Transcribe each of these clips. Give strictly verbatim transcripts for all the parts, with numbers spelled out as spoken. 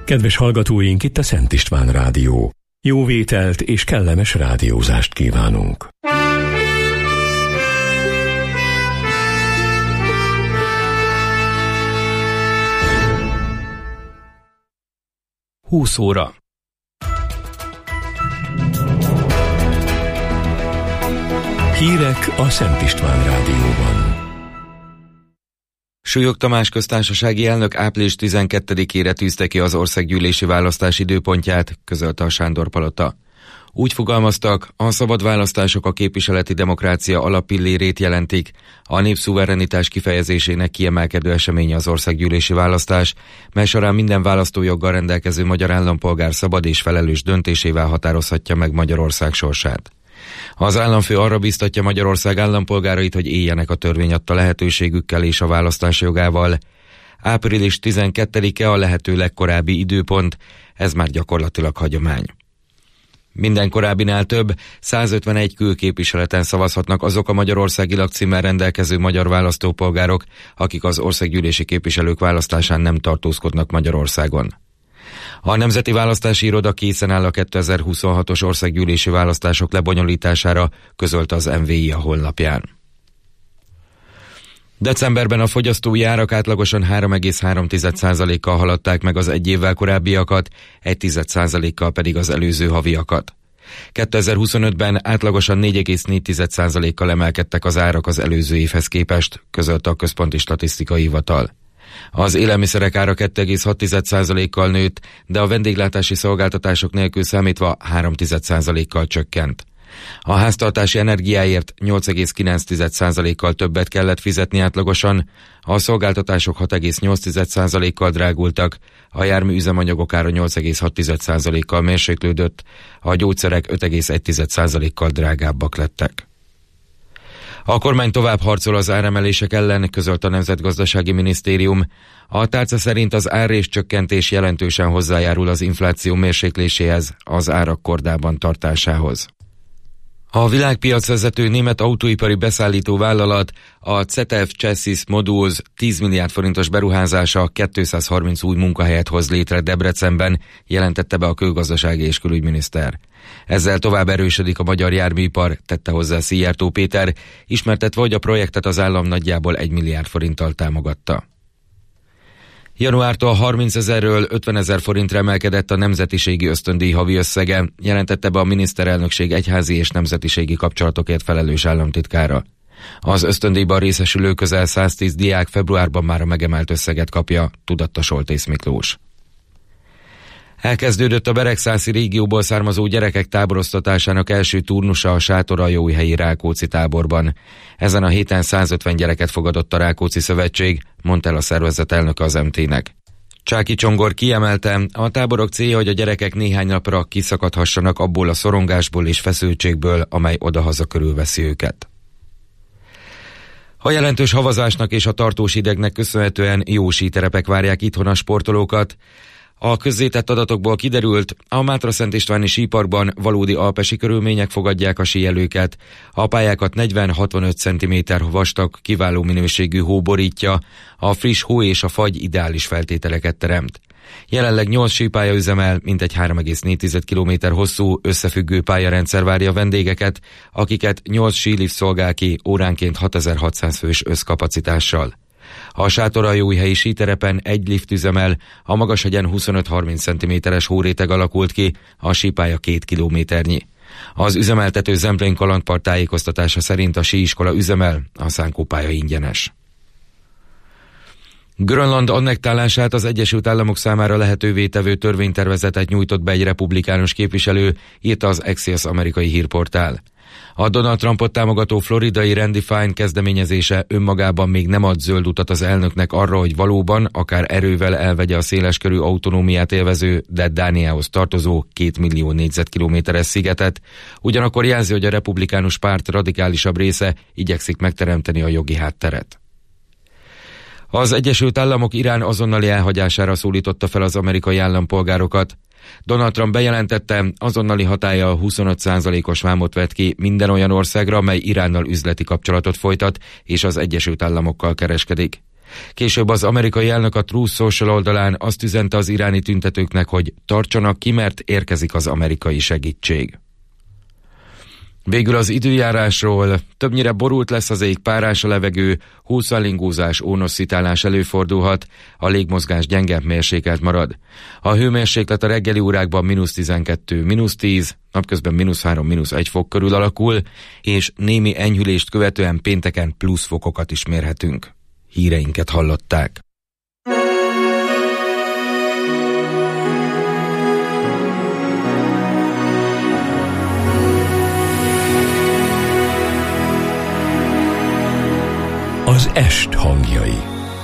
Kedves hallgatóink, itt a Szent István Rádió. Jó vételt és kellemes rádiózást kívánunk. húsz óra. Hírek a Szent István Rádióban. Súlyog Tamás köztársasági elnök április tizenkettedikére tűzte ki az országgyűlési választás időpontját, közölte a Sándor Palota. Úgy fogalmaztak, a szabad választások a képviseleti demokrácia alappillérét jelentik, a népszuverenitás kifejezésének kiemelkedő eseménye az országgyűlési választás, mely során minden választójoggal rendelkező magyar állampolgár szabad és felelős döntésével határozhatja meg Magyarország sorsát. Az államfő arra biztatja Magyarország állampolgárait, hogy éljenek a törvény adta lehetőségükkel és a választás jogával. április tizenkettedike a lehető legkorábbi időpont, ez már gyakorlatilag hagyomány. Minden korábbinál több, százötvenegy külképviseleten szavazhatnak azok a magyarországi lakcímmel rendelkező magyar választópolgárok, akik az országgyűlési képviselők választásán nem tartózkodnak Magyarországon. A Nemzeti Választási Iroda készen áll a kétezer-huszonhatos országgyűlési választások lebonyolítására, közölte az em vé i a honlapján. Decemberben a fogyasztói árak átlagosan három egész három százalékkal haladták meg az egy évvel korábbiakat, egy százalékkal pedig az előző haviakat. kétezer-huszonötben átlagosan négy egész négy százalékkal emelkedtek az árak az előző évhez képest, közölte a Központi Statisztikai Hivatal. Az élelmiszerek ára két egész hat százalékkal nőtt, de a vendéglátási szolgáltatások nélkül számítva három százalékkal csökkent. A háztartási energiáért nyolc egész kilenc százalékkal többet kellett fizetni átlagosan, a szolgáltatások hat egész nyolc százalékkal drágultak, a jármű üzemanyagok ára nyolc egész hat százalékkal mérséklődött, a gyógyszerek öt egész egy százalékkal drágábbak lettek. A kormány tovább harcol az áremelések ellen, közölt a Nemzetgazdasági Minisztérium. A tárca szerint az árrés csökkentés jelentősen hozzájárul az infláció mérsékléséhez, az árak kordában tartásához. A világpiacvezető német autóipari beszállító vállalat, a cé e té e ef Chassis Modules tíz milliárd forintos beruházása kétszázharminc új munkahelyet hoz létre Debrecenben, jelentette be a Külgazdasági és Külügyminiszter. Ezzel tovább erősödik a magyar járműipar, tette hozzá Szijjártó Péter, ismertetve, hogy a projektet az állam nagyjából egy milliárd forinttal támogatta. Januártól harmincezerről ötvenezer forintra emelkedett a nemzetiségi ösztöndíj havi összege, jelentette be a miniszterelnökség egyházi és nemzetiségi kapcsolatokért felelős államtitkára. Az ösztöndíjban részesülő közel száztíz diák februárban már a megemelt összeget kapja, tudatta Soltész Miklós. Elkezdődött a Beregszászi régióból származó gyerekek táboroztatásának első turnusa a Sátoraljóhelyi Rákóczi táborban. Ezen a héten százötven gyereket fogadott a Rákóczi Szövetség, mondta el a szervezet elnöke az em té-nek. Csáki Csongor kiemelte, a táborok célja, hogy a gyerekek néhány napra kiszakadhassanak abból a szorongásból és feszültségből, amely odahaza körülveszi őket. A jelentős havazásnak és a tartós hidegnek köszönhetően jó síterepek várják itthon a sportolókat. A közzétett adatokból kiderült, a Mátra-Szent Istváni síparkban valódi alpesi körülmények fogadják a síelőket. A pályákat negyven-hatvanöt centiméter vastag, kiváló minőségű hó borítja, a friss hó és a fagy ideális feltételeket teremt. Jelenleg nyolc sípálya üzemel, mintegy három egész négy kilométer hosszú, összefüggő pályarendszer várja a vendégeket, akiket nyolc sílift szolgál ki óránként hatezer-hatszáz fős összkapacitással. A Sátoraljóhelyi síterepen egy lift üzemel, a Magashegyen huszonöt-harminc centiméteres hóréteg alakult ki, a sípálya két kilométernyi. Az üzemeltető Zemplén kalandpart tájékoztatása szerint a síiskola üzemel, a szánkópálya ingyenes. Grönland annektálását az Egyesült Államok számára lehetővé tevő törvénytervezetet nyújtott be egy republikánus képviselő, írta az Axios amerikai hírportál. A Donald Trumpot támogató floridai Randy Fine kezdeményezése önmagában még nem ad zöld utat az elnöknek arra, hogy valóban, akár erővel elvegye a széleskörű autonómiát élvező, de Dániához tartozó két millió négyzetkilométeres szigetet, ugyanakkor jelzi, hogy a republikánus párt radikálisabb része igyekszik megteremteni a jogi hátteret. Az Egyesült Államok Irán azonnali elhagyására szólította fel az amerikai állampolgárokat. Donald Trump bejelentette, azonnali hatállyal huszonöt százalékos vámot vett ki minden olyan országra, mely Iránnal üzleti kapcsolatot folytat és az Egyesült Államokkal kereskedik. Később az amerikai elnök a Truth Social oldalán azt üzente az iráni tüntetőknek, hogy tartsanak ki, mert érkezik az amerikai segítség. Végül az időjárásról: többnyire borult lesz az ég, párás a levegő, hószallingózás, ónosszitálás előfordulhat, a légmozgás gyenge, mérsékelt marad. A hőmérséklet a reggeli órákban mínusz tizenkettő, mínusz tíz, napközben mínusz három, mínusz egy fok körül alakul, és némi enyhülést követően pénteken plusz fokokat is mérhetünk. Híreinket hallották. Az est hangjai.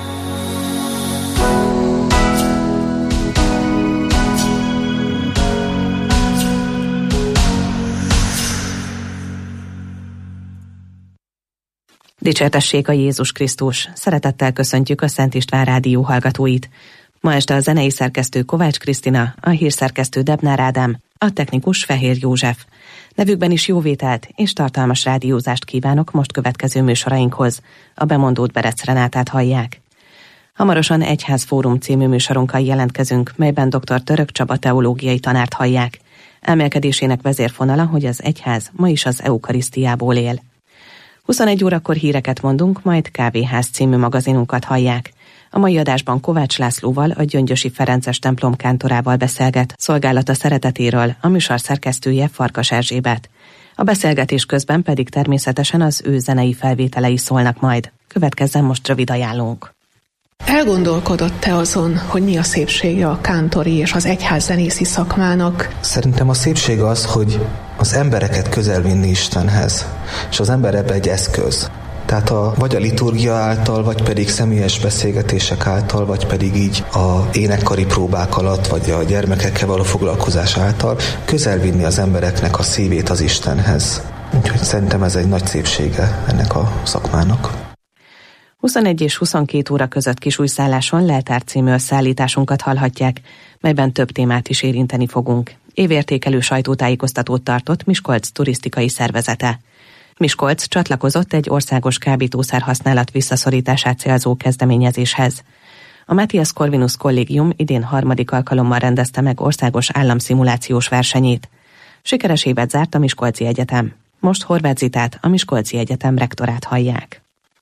Dicsértessék a Jézus Krisztus! Szeretettel köszöntjük a Szent István Rádió hallgatóit. Ma este a zenei szerkesztő Kovács Krisztina, a hírszerkesztő Debnár Ádám, a technikus Fehér József. Nevükben is jóvételt és tartalmas rádiózást kívánok most következő műsorainkhoz. A bemondót Berec Renátát hallják. Hamarosan Egyházfórum című műsorunkkal jelentkezünk, melyben dr. Török Csaba teológiai tanárt hallják. Elmélkedésének vezérfonala, hogy az egyház ma is az eukarisztiából él. huszonegy órakor híreket mondunk, majd Kávéház című magazinunkat hallják. A mai adásban Kovács Lászlóval, a Gyöngyösi Ferences templom kántorával beszélget szolgálata szeretetéről, a műsor szerkesztője Farkas Erzsébet. A beszélgetés közben pedig természetesen az ő zenei felvételei szólnak majd. Következzen most rövid ajánlónk. Elgondolkodott-e azon, hogy mi a szépsége a kántori és az egyházzenészi szakmának? Szerintem a szépség az, hogy az embereket közel vinni Istenhez, és az ember ebbe egy eszköz. Tehát a, vagy a liturgia által, vagy pedig személyes beszélgetések által, vagy pedig így a énekkari próbák alatt, vagy a gyermekekkel való foglalkozás által közel vinni az embereknek a szívét az Istenhez. Úgyhogy szerintem ez egy nagy szépsége ennek a szakmának. huszonegy és huszonkét óra között Kisújszálláson Leltár című összeállításunkat hallhatják, melyben több témát is érinteni fogunk. Évértékelő sajtótájékoztatót tartott Miskolc turisztikai szervezete. Miskolc csatlakozott egy országos kábítószer használat visszaszorítását célzó kezdeményezéshez. A Matthias Corvinus Kollégium idén harmadik alkalommal rendezte meg országos államszimulációs versenyét. Sikeres évet zárt a Miskolci Egyetem. Most Horváth Zitát, a Miskolci Egyetem rektorát hallják.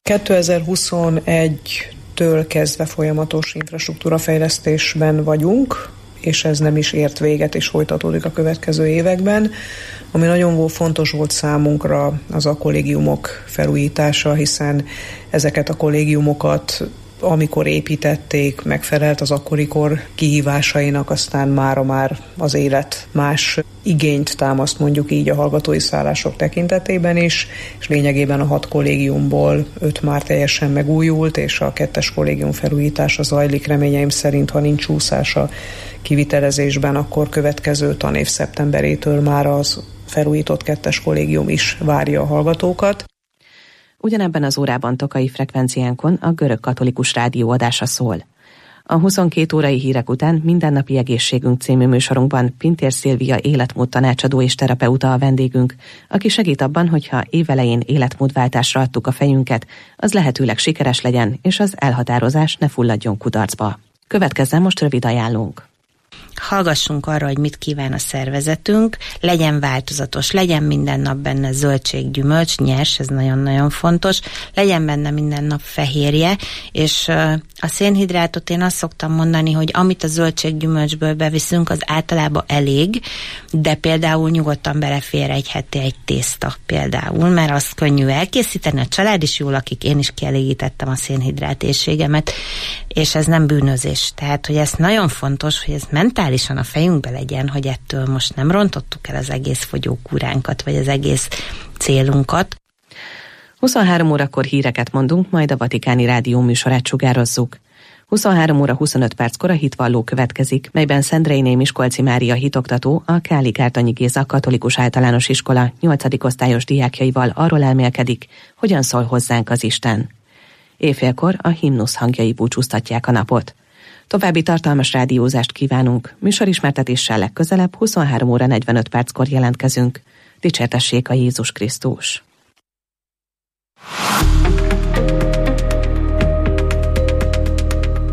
kétezer-huszonegytől kezdve folyamatos infrastruktúrafejlesztésben vagyunk, és ez nem is ért véget, és folytatódik a következő években. Ami nagyon fontos volt számunkra, az a kollégiumok felújítása, hiszen ezeket a kollégiumokat, amikor építették, megfelelt az akkori kor kihívásainak, aztán mára már az élet más igényt támaszt, mondjuk így a hallgatói szállások tekintetében is, és lényegében a hat kollégiumból öt már teljesen megújult, és a kettes kollégium felújítása zajlik, reményeim szerint, ha nincs csúszás a kivitelezésben, akkor következő tanév szeptemberétől már az felújított kettes kollégium is várja a hallgatókat. Ugyanebben az órában Tokai frekvenciánkon a Görög Katolikus Rádió adása szól. A huszonkét órai hírek után Mindennapi Egészségünk című műsorunkban Pintér Szilvia életmód tanácsadó és terapeuta a vendégünk, aki segít abban, hogyha évelején életmódváltásra adtuk a fejünket, az lehetőleg sikeres legyen, és az elhatározás ne fulladjon kudarcba. Következzen most rövid ajánlónk. Hallgassunk arra, hogy mit kíván a szervezetünk, legyen változatos, legyen minden nap benne zöldség, gyümölcs, nyers, ez nagyon-nagyon fontos, legyen benne minden nap fehérje, és a szénhidrátot én azt szoktam mondani, hogy amit a zöldség, gyümölcsből beviszünk, az általában elég, de például nyugodtan belefér egy heti egy tészta például, mert az könnyű elkészíteni, a család is jól lakik, én is kielégítettem a szénhidrát éhségemet, és ez nem bűnözés. Tehát, hogy ez nagyon fontos, hogy ez mentálisan a fejünkbe legyen, hogy ettől most nem rontottuk el az egész fogyókúránkat, vagy az egész célunkat. huszonhárom órakor híreket mondunk, majd a Vatikáni Rádió műsorát sugározzuk. huszonhárom óra huszonöt perckor a hitvalló következik, melyben Szendreiné Miskolci Mária hitoktató, a Káli Kártanyi Géza Katolikus Általános Iskola nyolcadik osztályos diákjaival arról elmélkedik, hogyan szól hozzánk az Isten. Éjfélkor a himnusz hangjai búcsúztatják a napot. További tartalmas rádiózást kívánunk, műsorismertetéssel legközelebb huszonhárom óra negyvenöt perckor jelentkezünk. Dicsértessék a Jézus Krisztus!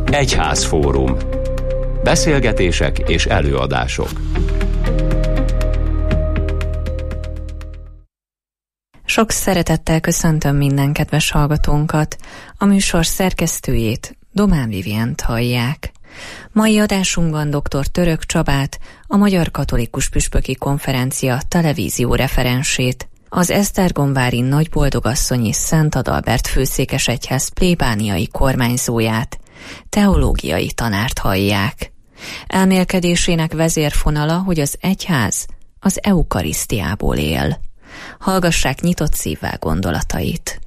Egyházfórum. Beszélgetések és előadások. Sok szeretettel köszöntöm minden kedves hallgatónkat, a műsor szerkesztőjét, Domán Vivient hallják. Mai adásunkban dr. Török Csabát, a Magyar Katolikus Püspöki Konferencia televízió referensét, az Esztergomvári Nagyboldogasszonyi Szent Adalbert főszékesegyház plébániai kormányzóját, teológiai tanárt hallják. Elmélkedésének vezérfonala, hogy az egyház az eukarisztiából él. Hallgassák nyitott szívvel gondolatait.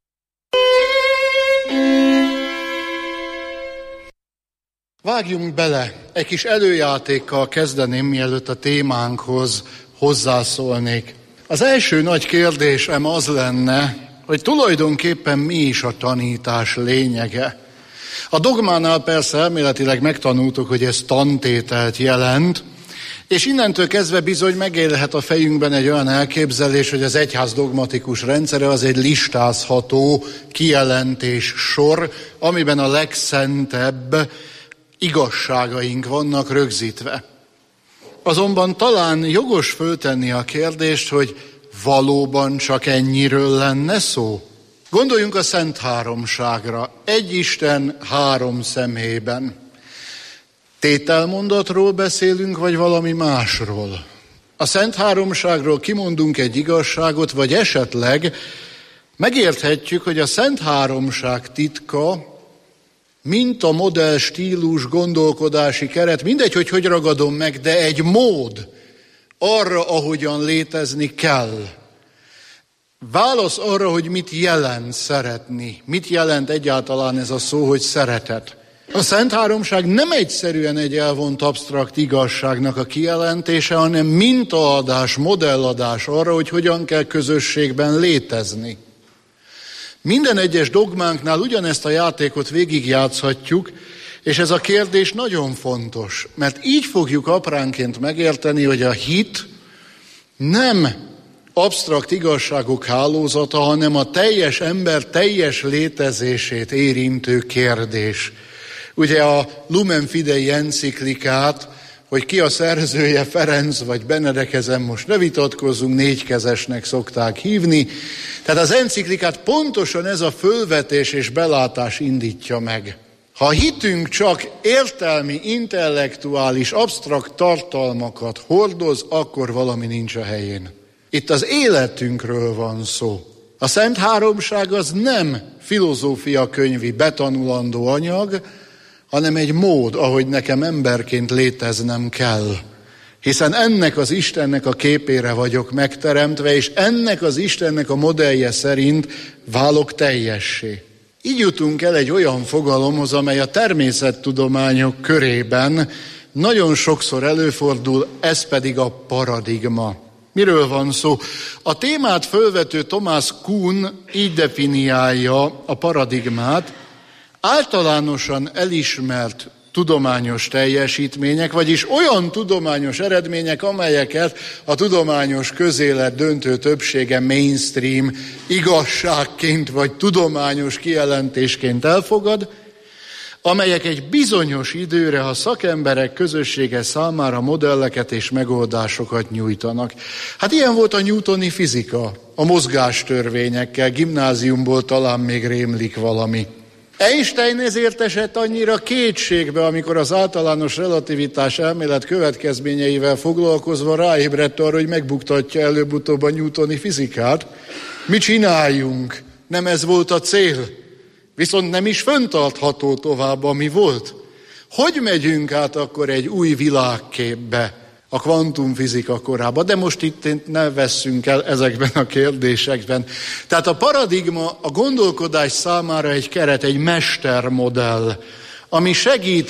Vágjunk bele, egy kis előjátékkal kezdeném, mielőtt a témánkhoz hozzászólnék. Az első nagy kérdésem az lenne, hogy tulajdonképpen mi is a tanítás lényege. A dogmánál persze elméletileg megtanultuk, hogy ez tantételt jelent, és innentől kezdve bizony megélhet a fejünkben egy olyan elképzelés, hogy az egyház dogmatikus rendszere az egy listázható kijelentés sor, amiben a legszentebb igazságaink vannak rögzítve. Azonban talán jogos föltenni a kérdést, hogy valóban csak ennyiről lenne szó? Gondoljunk a Szent Háromságra, egy Isten három személyben. Tételmondatról beszélünk, vagy valami másról? A Szent Háromságról kimondunk egy igazságot, vagy esetleg megérthetjük, hogy a Szent Háromság titka, mint a modell, stílus, gondolkodási keret, mindegy, hogy hogy ragadom meg, de egy mód arra, ahogyan létezni kell. Válasz arra, hogy mit jelent szeretni, mit jelent egyáltalán ez a szó, hogy szeretet. A Szent Háromság nem egyszerűen egy elvont absztrakt igazságnak a kijelentése, hanem mintaadás, modelladás arra, hogy hogyan kell közösségben létezni. Minden egyes dogmánknál ugyanezt a játékot végigjátszhatjuk, és ez a kérdés nagyon fontos, mert így fogjuk apránként megérteni, hogy a hit nem absztrakt igazságok hálózata, hanem a teljes ember teljes létezését érintő kérdés. Ugye a Lumen Fidei enciklikát, hogy ki a szerzője, Ferenc vagy Benedek, ezen most ne vitatkozzunk, négykezesnek szokták hívni. Tehát az enciklikát pontosan ez a fölvetés és belátás indítja meg. Ha a hitünk csak értelmi, intellektuális, absztrakt tartalmakat hordoz, akkor valami nincs a helyén. Itt az életünkről van szó. A Szent Háromság az nem filozófia könyvi betanulandó anyag, hanem egy mód, ahogy nekem emberként léteznem kell. Hiszen ennek az Istennek a képére vagyok megteremtve, és ennek az Istennek a modellje szerint válok teljessé. Így jutunk el egy olyan fogalomhoz, amely a természettudományok körében nagyon sokszor előfordul, ez pedig a paradigma. Miről van szó? A témát fölvető Thomas Kuhn így definiálja a paradigmát: általánosan elismert tudományos teljesítmények, vagyis olyan tudományos eredmények, amelyeket a tudományos közélet döntő többsége mainstream igazságként vagy tudományos kijelentésként elfogad, amelyek egy bizonyos időre a szakemberek közössége számára modelleket és megoldásokat nyújtanak. Hát ilyen volt a newtoni fizika, a mozgástörvényekkel, gimnáziumból talán még rémlik valami. Einstein ezért esett annyira kétségbe, amikor az általános relativitás elmélet következményeivel foglalkozva ráébredt arra, hogy megbuktatja előbb-utóbb a newtoni fizikát. Mi csináljunk? Nem ez volt a cél. Viszont nem is fenntartható tovább, ami volt. Hogy megyünk át akkor egy új világképbe, a kvantumfizika korába? De most itt ne vesszünk el ezekben a kérdésekben. Tehát a paradigma a gondolkodás számára egy keret, egy mestermodell, ami segít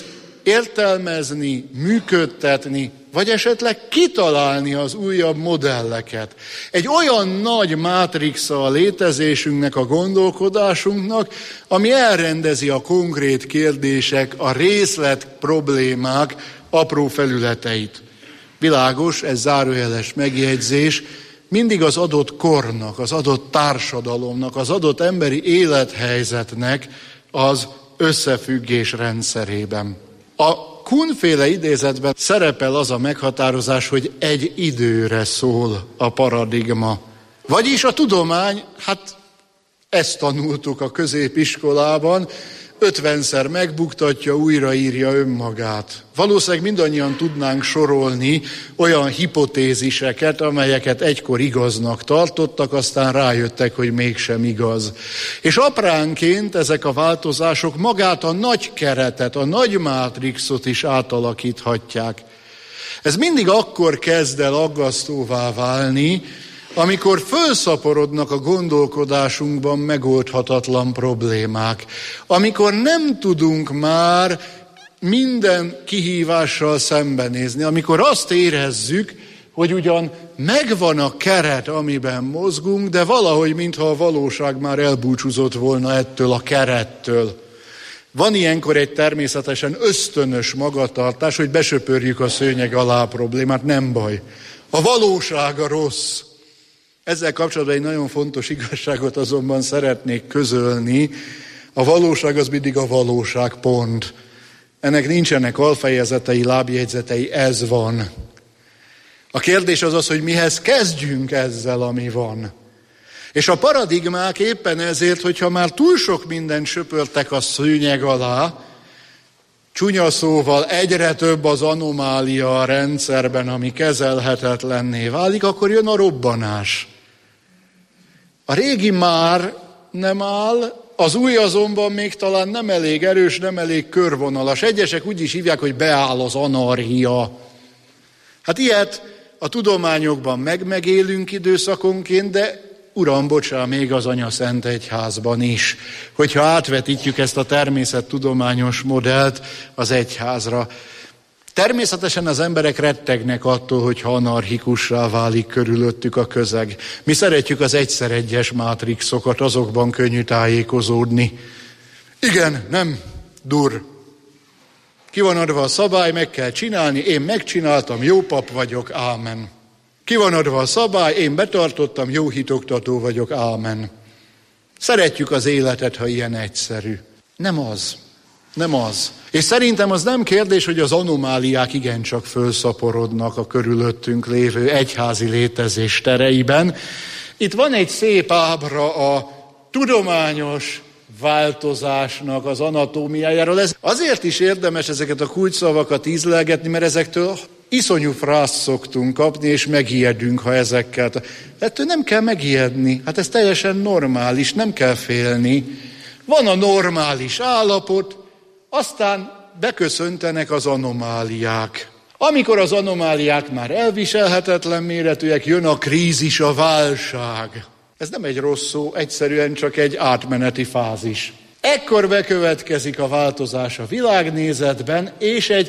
értelmezni, működtetni, vagy esetleg kitalálni az újabb modelleket. Egy olyan nagy mátrixa a létezésünknek, a gondolkodásunknak, ami elrendezi a konkrét kérdések, a részlet problémák apró felületeit. Világos, ez zárójeles megjegyzés, mindig az adott kornak, az adott társadalomnak, az adott emberi élethelyzetnek az összefüggés rendszerében. A Kuhn-féle idézetben szerepel az a meghatározás, hogy egy időre szól a paradigma. Vagyis a tudomány, hát ezt tanultuk a középiskolában, ötvenszer megbuktatja, újraírja önmagát. Valószínűleg mindannyian tudnánk sorolni olyan hipotéziseket, amelyeket egykor igaznak tartottak, aztán rájöttek, hogy mégsem igaz. És apránként ezek a változások magát a nagy keretet, a nagy mátrixot is átalakíthatják. Ez mindig akkor kezd el aggasztóvá válni, amikor fölszaporodnak a gondolkodásunkban megoldhatatlan problémák, amikor nem tudunk már minden kihívással szembenézni, amikor azt érezzük, hogy ugyan megvan a keret, amiben mozgunk, de valahogy mintha a valóság már elbúcsúzott volna ettől a kerettől. Van ilyenkor egy természetesen ösztönös magatartás, hogy besöpörjük a szőnyeg alá a problémát, nem baj. A valóság a rossz. Ezzel kapcsolatban egy nagyon fontos igazságot azonban szeretnék közölni. A valóság az mindig a valóság, pont. Ennek nincsenek alfejezetei, lábjegyzetei, ez van. A kérdés az az, hogy mihez kezdjünk ezzel, ami van. És a paradigmák éppen ezért, hogyha már túl sok mindent söpörtek a szőnyeg alá, csúnya szóval egyre több az anomália a rendszerben, ami kezelhetetlenné válik, akkor jön a robbanás. A régi már nem áll, az új azonban még talán nem elég erős, nem elég körvonalas. Egyesek úgy is hívják, hogy beáll az anarchia. Hát ilyet a tudományokban meg-megélünk időszakonként, de uram, bocsá, még az Anyaszent Egyházban is, hogyha átvetítjük ezt a természettudományos modellt az egyházra. Természetesen az emberek rettegnek attól, hogyha anarchikussá válik körülöttük a közeg. Mi szeretjük az egyszer egyes mátrixokat, azokban könnyű tájékozódni. Igen, nem, dur. Ki van adva a szabály, meg kell csinálni, én megcsináltam, jó pap vagyok, ámen. Ki van adva a szabály, én betartottam, jó hitoktató vagyok, ámen. Szeretjük az életet, ha ilyen egyszerű. Nem az. Nem az. És szerintem az nem kérdés, hogy az anomáliák igencsak fölszaporodnak a körülöttünk lévő egyházi létezés tereiben. Itt van egy szép ábra a tudományos változásnak az anatómiájáról. Ez azért is érdemes ezeket a kulcsszavakat ízlelgetni, mert ezektől iszonyú frászt szoktunk kapni, és megijedünk, ha ezekkel. Ettől nem kell megijedni. Hát ez teljesen normális, nem kell félni. Van a normális állapot, aztán beköszöntenek az anomáliák. Amikor az anomáliák már elviselhetetlen méretűek, jön a krízis, a válság. Ez nem egy rossz szó, egyszerűen csak egy átmeneti fázis. Ekkor bekövetkezik a változás a világnézetben, és egy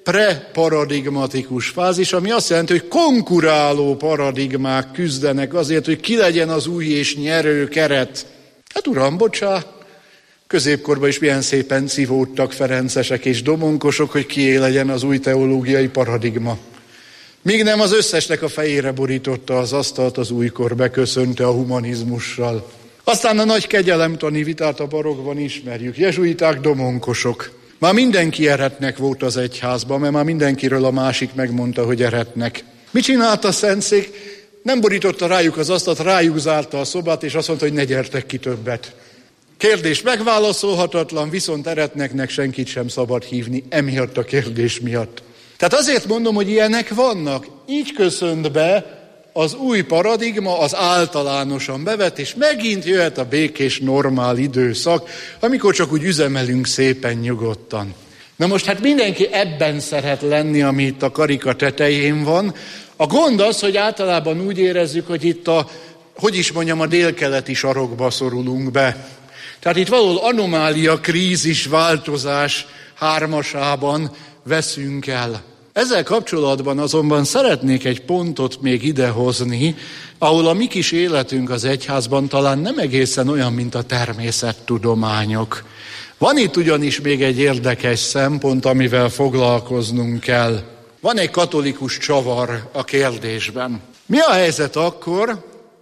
preparadigmatikus fázis, ami azt jelenti, hogy konkuráló paradigmák küzdenek azért, hogy ki legyen az új és nyerő keret. Hát uram, bocsá, középkorban is milyen szépen civódtak ferencesek és domonkosok, hogy kié legyen az új teológiai paradigma. Míg nem az összesnek a fejére borította az asztalt, az újkor beköszönte a humanizmussal. Aztán a nagy kegyelemtani vitát a barokban ismerjük. Jezsuiták, domonkosok. Már mindenki eretnek volt az egyházban, mert már mindenkiről a másik megmondta, hogy eretnek. Mit csinált a Szentszék? Nem borította rájuk az asztalt, rájuk zárta a szobát, és azt mondta, hogy ne gyertek ki többet. Kérdés megválaszolhatatlan, viszont eretneknek senkit sem szabad hívni, emiatt a kérdés miatt. Tehát azért mondom, hogy ilyenek vannak. Így köszönt be az új paradigma, az általánosan bevett, és megint jöhet a békés, normál időszak, amikor csak úgy üzemelünk szépen nyugodtan. Na most hát mindenki ebben szeret lenni, ami itt a karika tetején van. A gond az, hogy általában úgy érezzük, hogy itt a, hogy is mondjam, a délkeleti sarokba szorulunk be. Tehát itt valahol anomália, krízis, változás hármasában veszünk el. Ezzel kapcsolatban azonban szeretnék egy pontot még idehozni, ahol a mi kis életünk az egyházban talán nem egészen olyan, mint a természettudományok. Van itt ugyanis még egy érdekes szempont, amivel foglalkoznunk kell. Van egy katolikus csavar a kérdésben. Mi a helyzet akkor,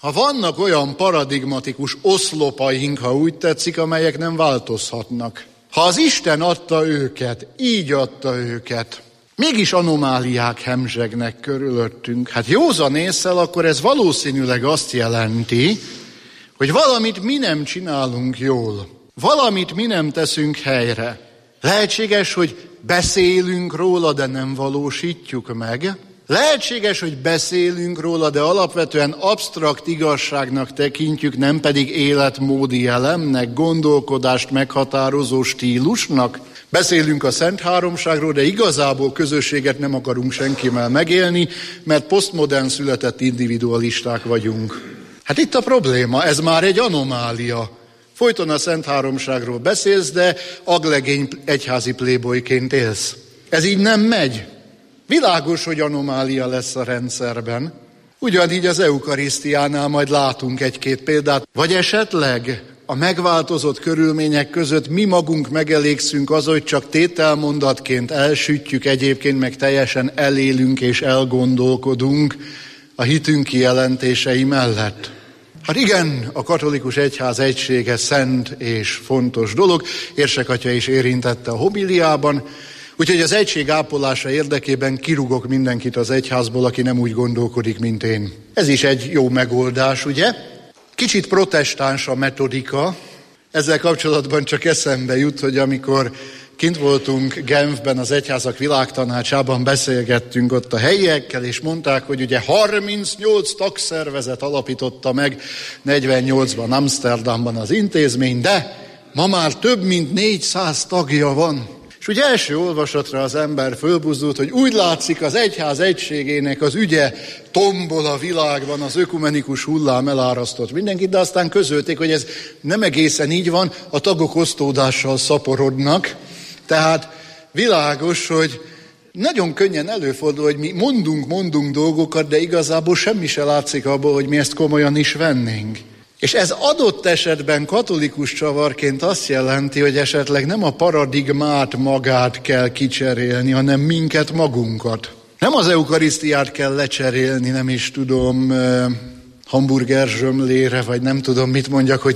Ha vannak olyan paradigmatikus oszlopaink, ha úgy tetszik, amelyek nem változhatnak. Ha az Isten adta őket, így adta őket, mégis anomáliák hemzsegnek körülöttünk. Hát józan ésszel, akkor ez valószínűleg azt jelenti, hogy valamit mi nem csinálunk jól. Valamit mi nem teszünk helyre. Lehetséges, hogy beszélünk róla, de nem valósítjuk meg. Lehetséges, hogy beszélünk róla, de alapvetően absztrakt igazságnak tekintjük, nem pedig életmódi elemnek, gondolkodást meghatározó stílusnak. Beszélünk a Szent Háromságról, de igazából közösséget nem akarunk senkivel megélni, mert posztmodern született individualisták vagyunk. Hát itt a probléma, ez már egy anomália. Folyton a Szent Háromságról beszélsz, de aglegény egyházi playboyként élsz. Ez így nem megy. Világos, hogy anomália lesz a rendszerben. Ugyanígy az eukarisztiánál majd látunk egy-két példát. Vagy esetleg a megváltozott körülmények között mi magunk megelégszünk az, hogy csak tételmondatként elsütjük, egyébként meg teljesen elélünk és elgondolkodunk a hitünk kijelentései mellett. Hát igen, a katolikus egyház egysége szent és fontos dolog, Érsek atya is érintette a homiliában, úgyhogy az egység ápolása érdekében kirúgok mindenkit az egyházból, aki nem úgy gondolkodik, mint én. Ez is egy jó megoldás, ugye? Kicsit protestáns a metodika, ezzel kapcsolatban csak eszembe jut, hogy amikor kint voltunk Genfben, az Egyházak Világtanácsában, beszélgettünk ott a helyiekkel, és mondták, hogy ugye harmincnyolc tagszervezet alapította meg negyvennyolcban Amsterdamban az intézmény, de ma már több mint négyszáz tagja van. És ugye első olvasatra az ember fölbuzdult, hogy úgy látszik, az egyház egységének az ügye tombol a világban, az ökumenikus hullám elárasztott mindenkit, de aztán közölték, hogy ez nem egészen így van, a tagok osztódással szaporodnak. Tehát világos, hogy nagyon könnyen előfordul, hogy mi mondunk, mondunk dolgokat, de igazából semmi se látszik abból, hogy mi ezt komolyan is vennénk. És ez adott esetben katolikus csavarként azt jelenti, hogy esetleg nem a paradigmát magát kell kicserélni, hanem minket magunkat. Nem az eukarisztiát kell lecserélni, nem is tudom, hamburger zsömlére, vagy nem tudom mit mondjak, hogy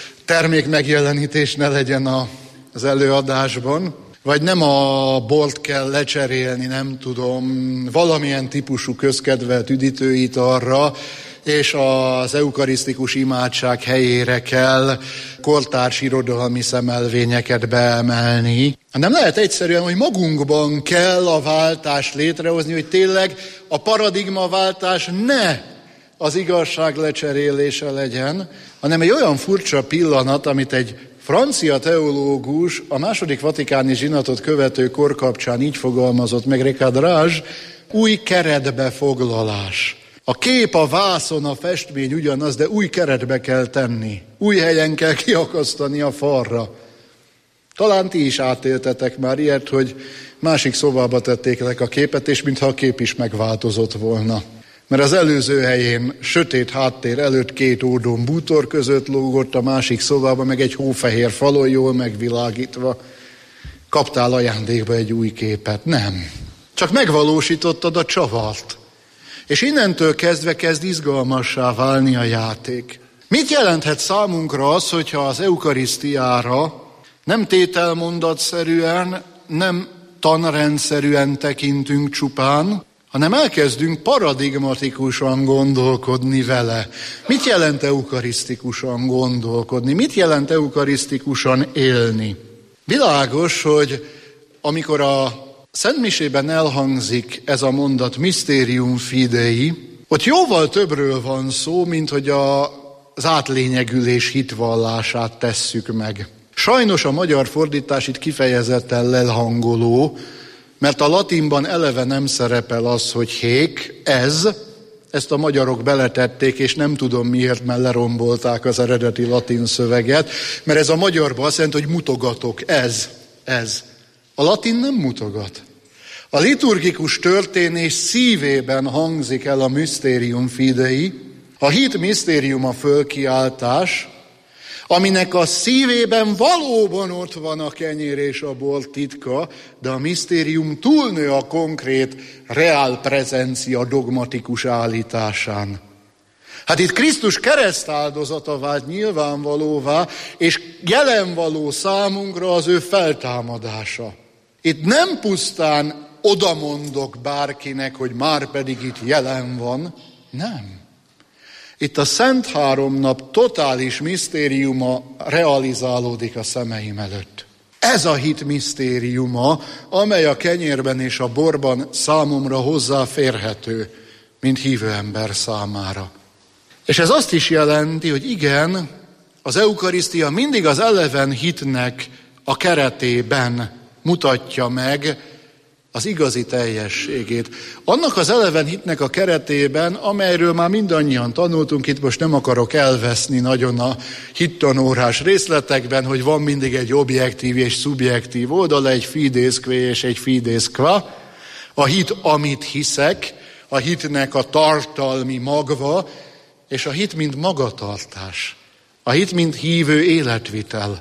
termékmegjelenítés ne legyen a, az előadásban, vagy nem a bort kell lecserélni, nem tudom, valamilyen típusú közkedvelt üdítőitalra, és az eukarisztikus imádság helyére kell kortárs irodalmi szemelvényeket beemelni. Nem lehet egyszerűen, hogy magunkban kell a váltást létrehozni, hogy tényleg a paradigmaváltás ne az igazság lecserélése legyen, hanem egy olyan furcsa pillanat, amit egy francia teológus a második vatikáni zsinatot követő kor kapcsán így fogalmazott meg, Recadrage, új keretbefoglalás. A kép, a vászon, a festmény ugyanaz, de új keretbe kell tenni. Új helyen kell kiakasztani a falra. Talán ti is átéltetek már ilyet, hogy másik szobába tették le a képet, és mintha a kép is megváltozott volna. Mert az előző helyén sötét háttér előtt két ódon bútor között lógott, a másik szobában meg egy hófehér falon jól megvilágítva. Kaptál ajándékba egy új képet? Nem. Csak megvalósítottad a csavart. És innentől kezdve kezd izgalmassá válni a játék. Mit jelenthet számunkra az, hogyha az eukarisztiára nem tételmondatszerűen, nem tanrendszerűen tekintünk csupán, hanem elkezdünk paradigmatikusan gondolkodni vele. Mit jelent eukarisztikusan gondolkodni? Mit jelent eukarisztikusan élni? Világos, hogy amikor a Szentmisében elhangzik ez a mondat, Mysterium Fidei, ott jóval többről van szó, mint hogy a, az átlényegülés hitvallását tesszük meg. Sajnos a magyar fordítás itt kifejezetten lelhangoló, mert a latinban eleve nem szerepel az, hogy hék, ez, ezt a magyarok beletették, és nem tudom miért, mert lerombolták az eredeti latin szöveget, mert ez a magyarban azt jelenti, hogy mutogatok, ez, ez. A latin nem mutogat. A liturgikus történés szívében hangzik el a Mysterium Fidei, a hit misztérium a fölkiáltás, aminek a szívében valóban ott van a kenyér és a bor titka, de a misztérium túlnő a konkrét reál prezencia dogmatikus állításán. Hát itt Krisztus keresztáldozata vált nyilvánvalóvá, és jelenvaló számunkra az ő feltámadása. Itt nem pusztán odamondok bárkinek, hogy már pedig itt jelen van, nem. Itt a Szent Háromnap totális misztériuma realizálódik a szemeim előtt. Ez a hit misztériuma, amely a kenyérben és a borban számomra hozzáférhető, mint hívő ember számára. És ez azt is jelenti, hogy igen, az eukarisztia mindig az eleven hitnek a keretében mutatja meg az igazi teljességét. Annak az eleven hitnek a keretében, amelyről már mindannyian tanultunk, itt most nem akarok elveszni nagyon a hittanórás részletekben, hogy van mindig egy objektív és szubjektív oldala, egy fides quae és egy fides qua. A hit, amit hiszek, a hitnek a tartalmi magva, és a hit, mint magatartás. A hit, mint hívő életvitel.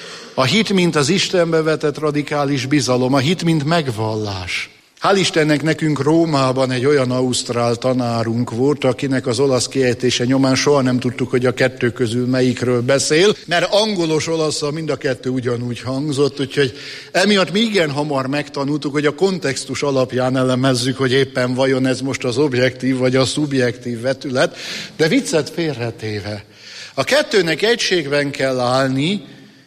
A hit, mint az Istenbe vetett radikális bizalom. A hit, mint megvallás. Hál' Istennek nekünk Rómában egy olyan ausztrál tanárunk volt, akinek az olasz kiejtése nyomán soha nem tudtuk, hogy a kettő közül melyikről beszél, mert angolos olaszsal mind a kettő ugyanúgy hangzott, úgyhogy emiatt mi igen hamar megtanultuk, hogy a kontextus alapján elemezzük, hogy éppen vajon ez most az objektív vagy a szubjektív vetület, de viccet félretéve. A kettőnek egységben kell állni,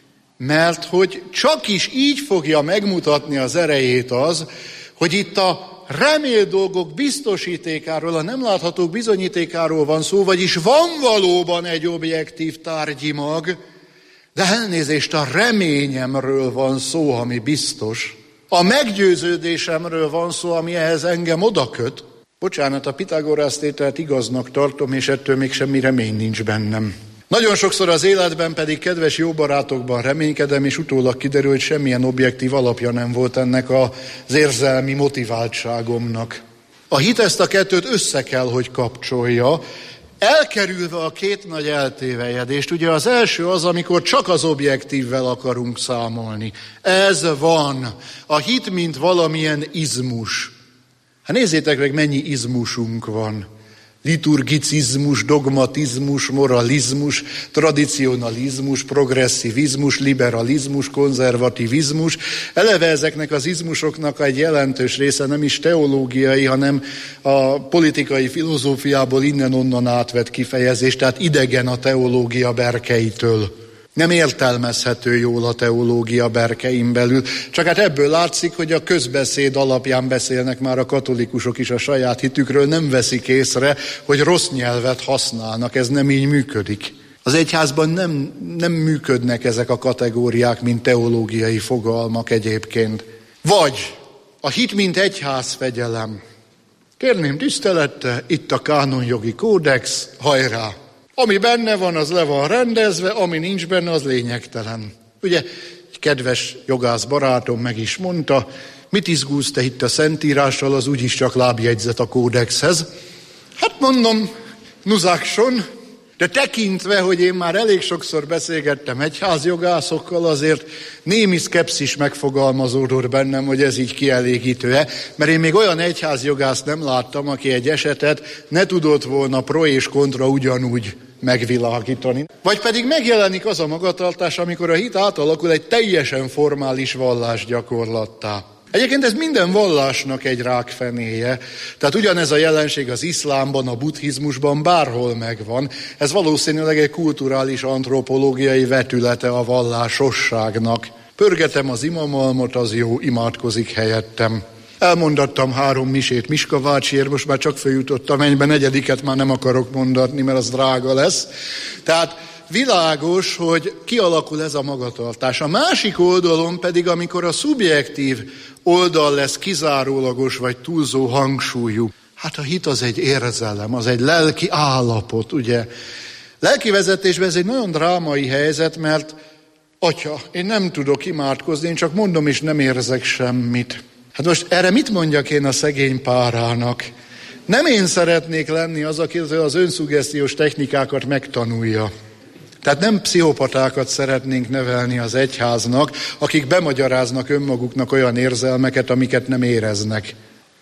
mert hogy csak is így fogja megmutatni az erejét az, hogy itt a remélt dolgok biztosítékáról, a nem láthatók bizonyítékáról van szó, vagyis van valóban egy objektív tárgyi mag, de elnézést, a reményemről van szó, ami biztos. A meggyőződésemről van szó, ami ehhez engem odaköt. Bocsánat, a Pitagorasz tételt igaznak tartom, és ettől még semmi remény nincs bennem. Nagyon sokszor az életben pedig kedves jó barátokban reménykedem, és utólag kiderül, hogy semmilyen objektív alapja nem volt ennek az érzelmi motiváltságomnak. A hit ezt a kettőt össze kell, hogy kapcsolja, elkerülve a két nagy eltévejedést. Ugye az első az, amikor csak az objektívvel akarunk számolni. Ez van. A hit, mint valamilyen izmus. Hát nézzétek meg, mennyi izmusunk van. Liturgicizmus, dogmatizmus, moralizmus, tradicionalizmus, progresszivizmus, liberalizmus, konzervativizmus. Eleve ezeknek az izmusoknak egy jelentős része nem is teológiai, hanem a politikai filozófiából innen-onnan átvett kifejezés, tehát idegen a teológia berkeitől. Nem értelmezhető jól a teológia berkein belül, csak hát ebből látszik, hogy a közbeszéd alapján beszélnek már a katolikusok is a saját hitükről, nem veszik észre, hogy rossz nyelvet használnak, ez nem így működik. Az egyházban nem, nem működnek ezek a kategóriák, mint teológiai fogalmak egyébként. Vagy a hit, mint egyházfegyelem. Kérném tisztelettel, itt a kánonjogi kódex, hajrá! Ami benne van, az le van rendezve, ami nincs benne, az lényegtelen. Ugye, egy kedves jogász barátom meg is mondta, mit izgulsz te itt a Szentírással, az úgyis csak lábjegyzet a kódexhez. Hát mondom, nuzákson, de tekintve, hogy én már elég sokszor beszélgettem egyházjogászokkal, azért némi szkepszis megfogalmazódott bennem, hogy ez így kielégítő-e, mert én még olyan egyházjogászt nem láttam, aki egy esetet ne tudott volna pro és kontra ugyanúgy megvilágítani. Vagy pedig megjelenik az a magatartás, amikor a hit átalakul egy teljesen formális vallásgyakorlattá. Egyébként ez minden vallásnak egy rákfenéje, tehát ugyanez a jelenség az iszlámban, a buddhizmusban bárhol megvan. Ez valószínűleg egy kulturális antropológiai vetülete a vallásosságnak. Pörgetem az imamalmot, az jó, imádkozik helyettem. Elmondattam három misét Miska bácsiért, most már csak följutottam ennyiben, negyediket már nem akarok mondatni, mert az drága lesz. Tehát világos, hogy kialakul ez a magatartás. A másik oldalon pedig, amikor a szubjektív oldal lesz kizárólagos vagy túlzó hangsúlyú. Hát a hit az egy érzelem, az egy lelki állapot, ugye? Lelki vezetésben ez egy nagyon drámai helyzet, mert atya, én nem tudok imádkozni, én csak mondom és nem érzek semmit. Hát most erre mit mondjak én a szegény párának? Nem én szeretnék lenni az, aki az önszuggesztiós technikákat megtanulja. Tehát nem pszichopatákat szeretnénk nevelni az egyháznak, akik bemagyaráznak önmaguknak olyan érzelmeket, amiket nem éreznek.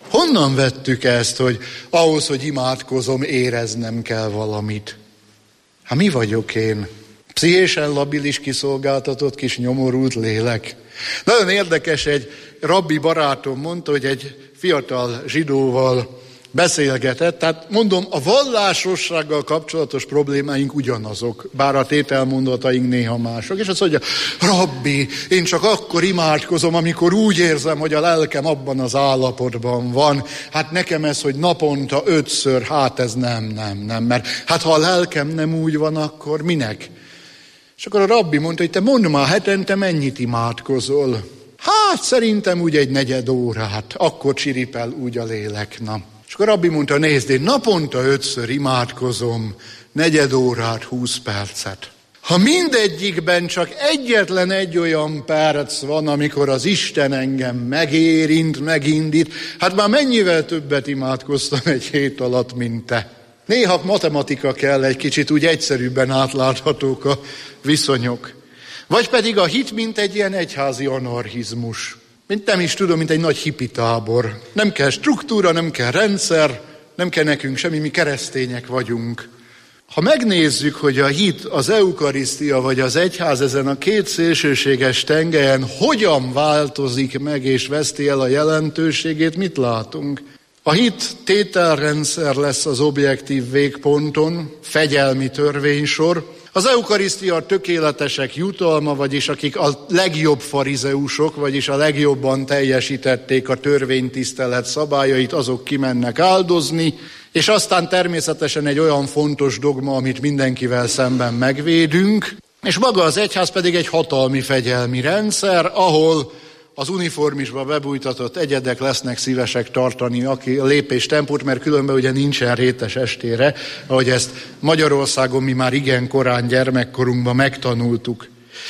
Honnan vettük ezt, hogy ahhoz, hogy imádkozom, éreznem kell valamit? Hát mi vagyok én? Pszichésen labilis, kiszolgáltatott kis nyomorult lélek. Nagyon érdekes, egy rabbi barátom mondta, hogy egy fiatal zsidóval beszélgetett, tehát mondom, a vallásossággal kapcsolatos problémáink ugyanazok, bár a tételmondataink néha mások, és azt mondja, rabbi, én csak akkor imádkozom, amikor úgy érzem, hogy a lelkem abban az állapotban van, hát nekem ez, hogy naponta ötször, hát ez nem, nem, nem, mert hát ha a lelkem nem úgy van, akkor minek? És akkor a rabbi mondta, hogy te mondd már, hetente mennyit imádkozol? Hát szerintem úgy egy negyed órát, akkor csiripel úgy a lélek, na. És akkor a rabbi mondta, nézd, én naponta ötször imádkozom, negyed órát, húsz percet. Ha mindegyikben csak egyetlen egy olyan perc van, amikor az Isten engem megérint, megindít, hát már mennyivel többet imádkoztam egy hét alatt, mint te. Néha matematika kell, egy kicsit úgy egyszerűbben átláthatók a viszonyok. Vagy pedig a hit, mint egy ilyen egyházi anarchizmus. Mint nem is tudom, mint egy nagy hippitábor. Nem kell struktúra, nem kell rendszer, nem kell nekünk semmi, mi keresztények vagyunk. Ha megnézzük, hogy a hit, az eukarisztia vagy az egyház ezen a két szélsőséges tengelyen hogyan változik meg és veszti el a jelentőségét, mit látunk? A hit tételrendszer lesz az objektív végponton, fegyelmi törvénysor. Az eukarisztia a tökéletesek jutalma, vagyis akik a legjobb farizeusok, vagyis a legjobban teljesítették a törvénytisztelet szabályait, azok kimennek áldozni, és aztán természetesen egy olyan fontos dogma, amit mindenkivel szemben megvédünk, és maga az egyház pedig egy hatalmi fegyelmi rendszer, ahol az uniformisba bebújtatott egyedek lesznek szívesek tartani a lépéstempót, mert különben ugye nincsen rétes estére, ahogy ezt Magyarországon mi már igen korán gyermekkorunkban megtanultuk.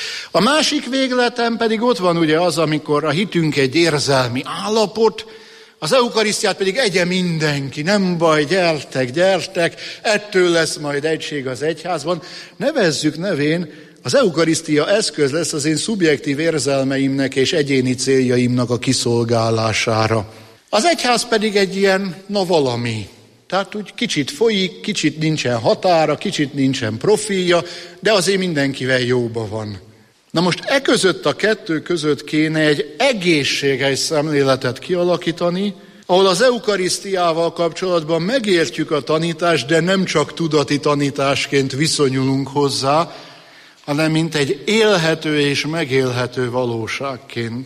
A másik végleten pedig ott van ugye az, amikor a hitünk egy érzelmi állapot, az eukarisztiát pedig egye mindenki, nem baj, gyertek, gyertek, ettől lesz majd egység az egyházban. Nevezzük nevén, az eukarisztia eszköz lesz az én szubjektív érzelmeimnek és egyéni céljaimnak a kiszolgálására. Az egyház pedig egy ilyen, na valami. Tehát úgy kicsit folyik, kicsit nincsen határa, kicsit nincsen profilja, de azért mindenkivel jóba van. Na most e között a kettő között kéne egy egészséges szemléletet kialakítani, ahol az eukarisztiával kapcsolatban megértjük a tanítást, de nem csak tudati tanításként viszonyulunk hozzá, hanem mint egy élhető és megélhető valóságként.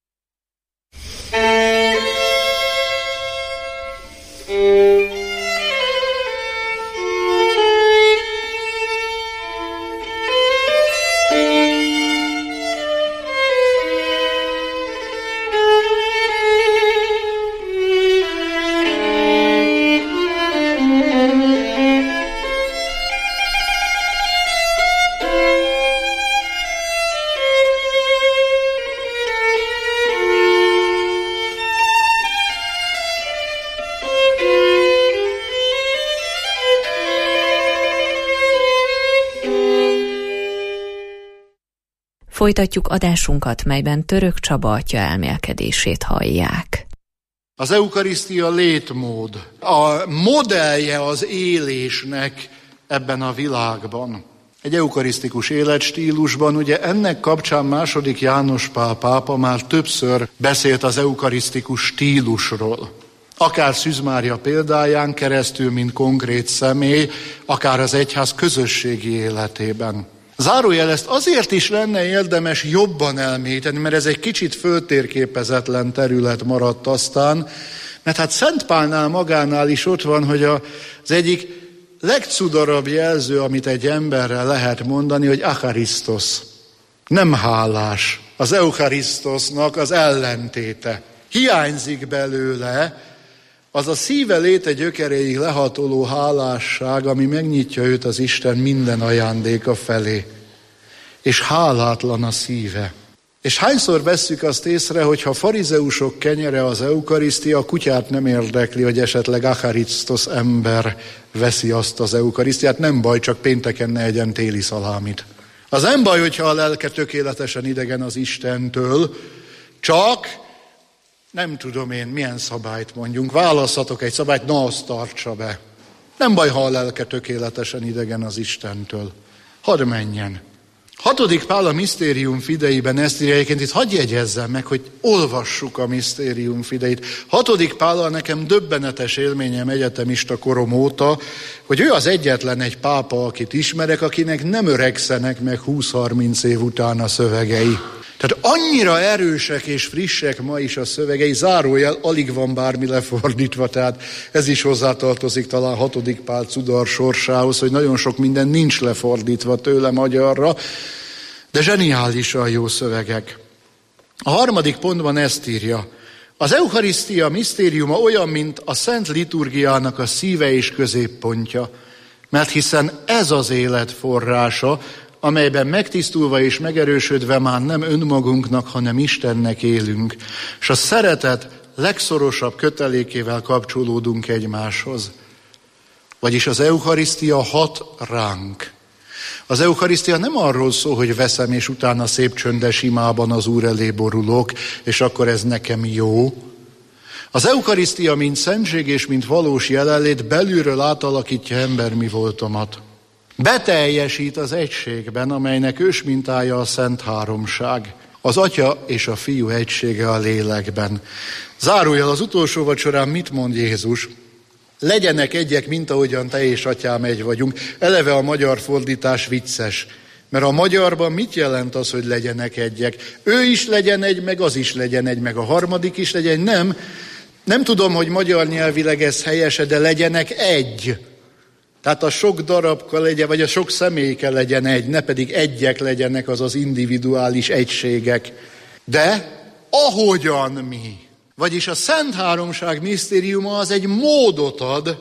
Folytatjuk adásunkat, melyben Török Csaba atya elmélkedését hallják. Az eukarisztia létmód, a modellje az élésnek ebben a világban. Egy eukarisztikus életstílusban, ugye ennek kapcsán második János Pál pápa már többször beszélt az eukarisztikus stílusról. Akár Szűz Mária példáján keresztül, mint konkrét személy, akár az egyház közösségi életében. Zárójel, ezt azért is lenne érdemes jobban elmélyíteni, mert ez egy kicsit föltérképezetlen terület maradt aztán, mert hát Szent Pálnál magánál is ott van, hogy az egyik legcudarabb jelző, amit egy emberrel lehet mondani, hogy acharisztos, nem hálás. Az eucharisztosnak az ellentéte. Hiányzik belőle az a szíve léte gyökeréig lehatoló hálásság, ami megnyitja őt az Isten minden ajándéka felé. És hálátlan a szíve. És hányszor vesszük azt észre, hogy ha farizeusok kenyere az eukarisztia, a kutyát nem érdekli, hogy esetleg acharisztos ember veszi azt az eukarisztiát, nem baj, csak pénteken ne egyen téli szalámit. Az nem baj, hogyha a lelke tökéletesen idegen az Istentől, csak Nem tudom én, milyen szabályt mondjunk. Válasszatok egy szabályt, na azt tartsa be. Nem baj, ha a lelke tökéletesen idegen az Istentől. Hadd menjen. Hatodik Pál a Mysterium Fideiben ezt írja, egyébként itt hadd jegyezzem meg, hogy olvassuk a Mysterium Fideit. Hatodik Pállal nekem döbbenetes élményem egyetemista korom óta, hogy ő az egyetlen egy pápa, akit ismerek, akinek nem öregszenek meg húsz-harminc év után a szövegei. Tehát annyira erősek és frissek ma is a szövegei, zárójel, alig van bármi lefordítva, tehát ez is hozzátartozik talán hatodik Pál cudar sorsához, hogy nagyon sok minden nincs lefordítva tőle magyarra, de zseniálisan jó szövegek. A harmadik pontban ezt írja: az Eucharisztia misztériuma olyan, mint a Szent Liturgiának a szíve és középpontja, mert hiszen ez az élet forrása, amelyben megtisztulva és megerősödve már nem önmagunknak, hanem Istennek élünk, és a szeretet legszorosabb kötelékével kapcsolódunk egymáshoz. Vagyis az Eucharisztia hat ránk. Az Eucharisztia nem arról szól, hogy veszem, és utána szép csöndes imában az Úr elé borulok, és akkor ez nekem jó. Az Eucharisztia, mint szentség és mint valós jelenlét belülről átalakítja ember mi voltomat. Beteljesít az egységben, amelynek ősmintája a Szent Háromság. Az Atya és a Fiú egysége a lélekben. Zárójel, az utolsó vacsorán mit mond Jézus? Legyenek egyek, mint ahogyan te és atyám egy vagyunk. Eleve a magyar fordítás vicces. Mert a magyarban mit jelent az, hogy legyenek egyek? Ő is legyen egy, meg az is legyen egy, meg a harmadik is legyen. Nem, nem tudom, hogy magyar nyelvileg ez helyese, de legyenek egy. Tehát a sok darabka legyen, vagy a sok személyke legyen egy, ne pedig egyek legyenek, az az individuális egységek. De ahogyan mi. Vagyis a Szent Háromság misztériuma az egy módot ad,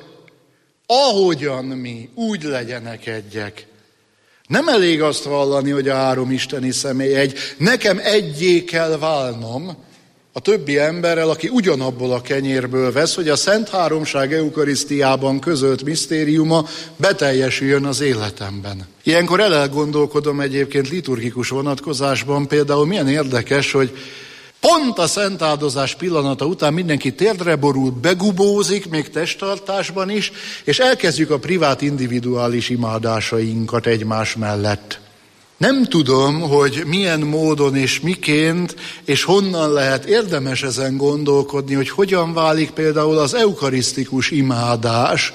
ahogyan mi, úgy legyenek egyek. Nem elég azt vallani, hogy a három isteni személy egy. Nekem egyé kell válnom a többi emberrel, aki ugyanabból a kenyérből vesz, hogy a Szent Háromság Eukarisztiában közölt misztériuma beteljesüljön az életemben. Ilyenkor elgondolkodom egyébként liturgikus vonatkozásban, például milyen érdekes, hogy pont a szentáldozás pillanata után mindenki térdre borul, begubózik, még testtartásban is, és elkezdjük a privát individuális imádásainkat egymás mellett. Nem tudom, hogy milyen módon és miként, és honnan lehet érdemes ezen gondolkodni, hogy hogyan válik például az eukarisztikus imádás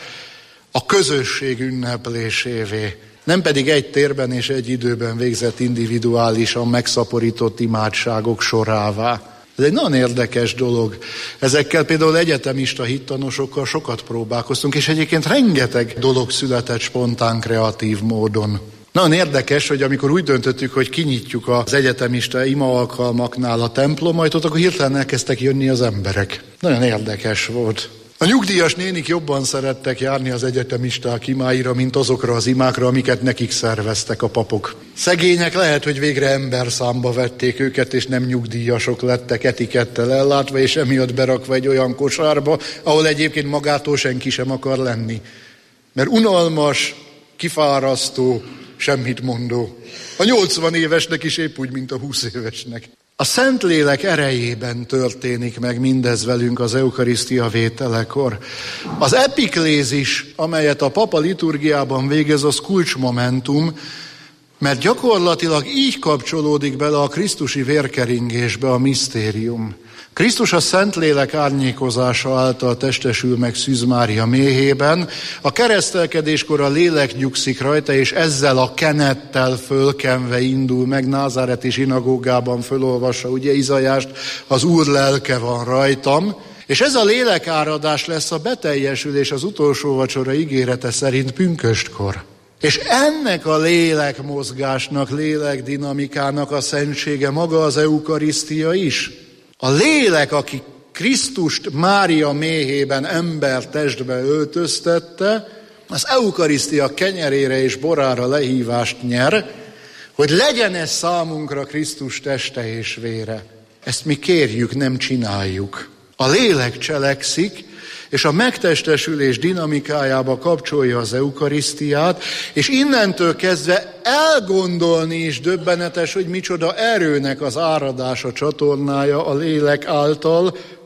a közösség ünneplésévé. Nem pedig egy térben és egy időben végzett individuálisan megszaporított imádságok sorává. Ez egy nagyon érdekes dolog. Ezekkel például egyetemista hittanosokkal sokat próbálkoztunk, és egyébként rengeteg dolog született spontán, kreatív módon. Nagyon érdekes, hogy amikor úgy döntöttük, hogy kinyitjuk az egyetemista ima alkalmaknál a templomot, akkor hirtelen elkezdtek jönni az emberek. Nagyon érdekes volt. A nyugdíjas nénik jobban szerettek járni az egyetemisták imáira, mint azokra az imákra, amiket nekik szerveztek a papok. Szegények lehet, hogy végre emberszámba vették őket, és nem nyugdíjasok lettek etikettel ellátva, és emiatt berakva egy olyan kosárba, ahol egyébként magától senki sem akar lenni. Mert unalmas, kifárasztó, semmit mondó. A nyolcvan évesnek is épp úgy, mint a húsz évesnek. A Szentlélek erejében történik meg mindez velünk az eukarisztia vételekor. Az epiklézis, amelyet a papa liturgiában végez, az kulcsmomentum, mert gyakorlatilag így kapcsolódik bele a krisztusi vérkeringésbe a misztérium. Krisztus a Szentlélek árnyékozása által testesül meg Szűz Mária méhében, a keresztelkedéskor a lélek nyugszik rajta, és ezzel a kenettel fölkenve indul meg, názáreti zsinagógában fölolvassa ugye Izajást, az Úr lelke van rajtam, és ez a lélekáradás lesz a beteljesülés az utolsó vacsora ígérete szerint pünköstkor. És ennek a lélekmozgásnak, lélekdinamikának a szentsége maga az eukarisztia is. A lélek, aki Krisztust Mária méhében ember testbe öltöztette, az eukarisztia kenyerére és borára lehívást nyer, hogy legyen ez számunkra Krisztus teste és vére. Ezt mi kérjük, nem csináljuk. A lélek cselekszik, és a megtestesülés dinamikájába kapcsolja az eukarisztiát, és innentől kezdve elgondolni is döbbenetes, hogy micsoda erőnek az áradása csatornája a lélek által,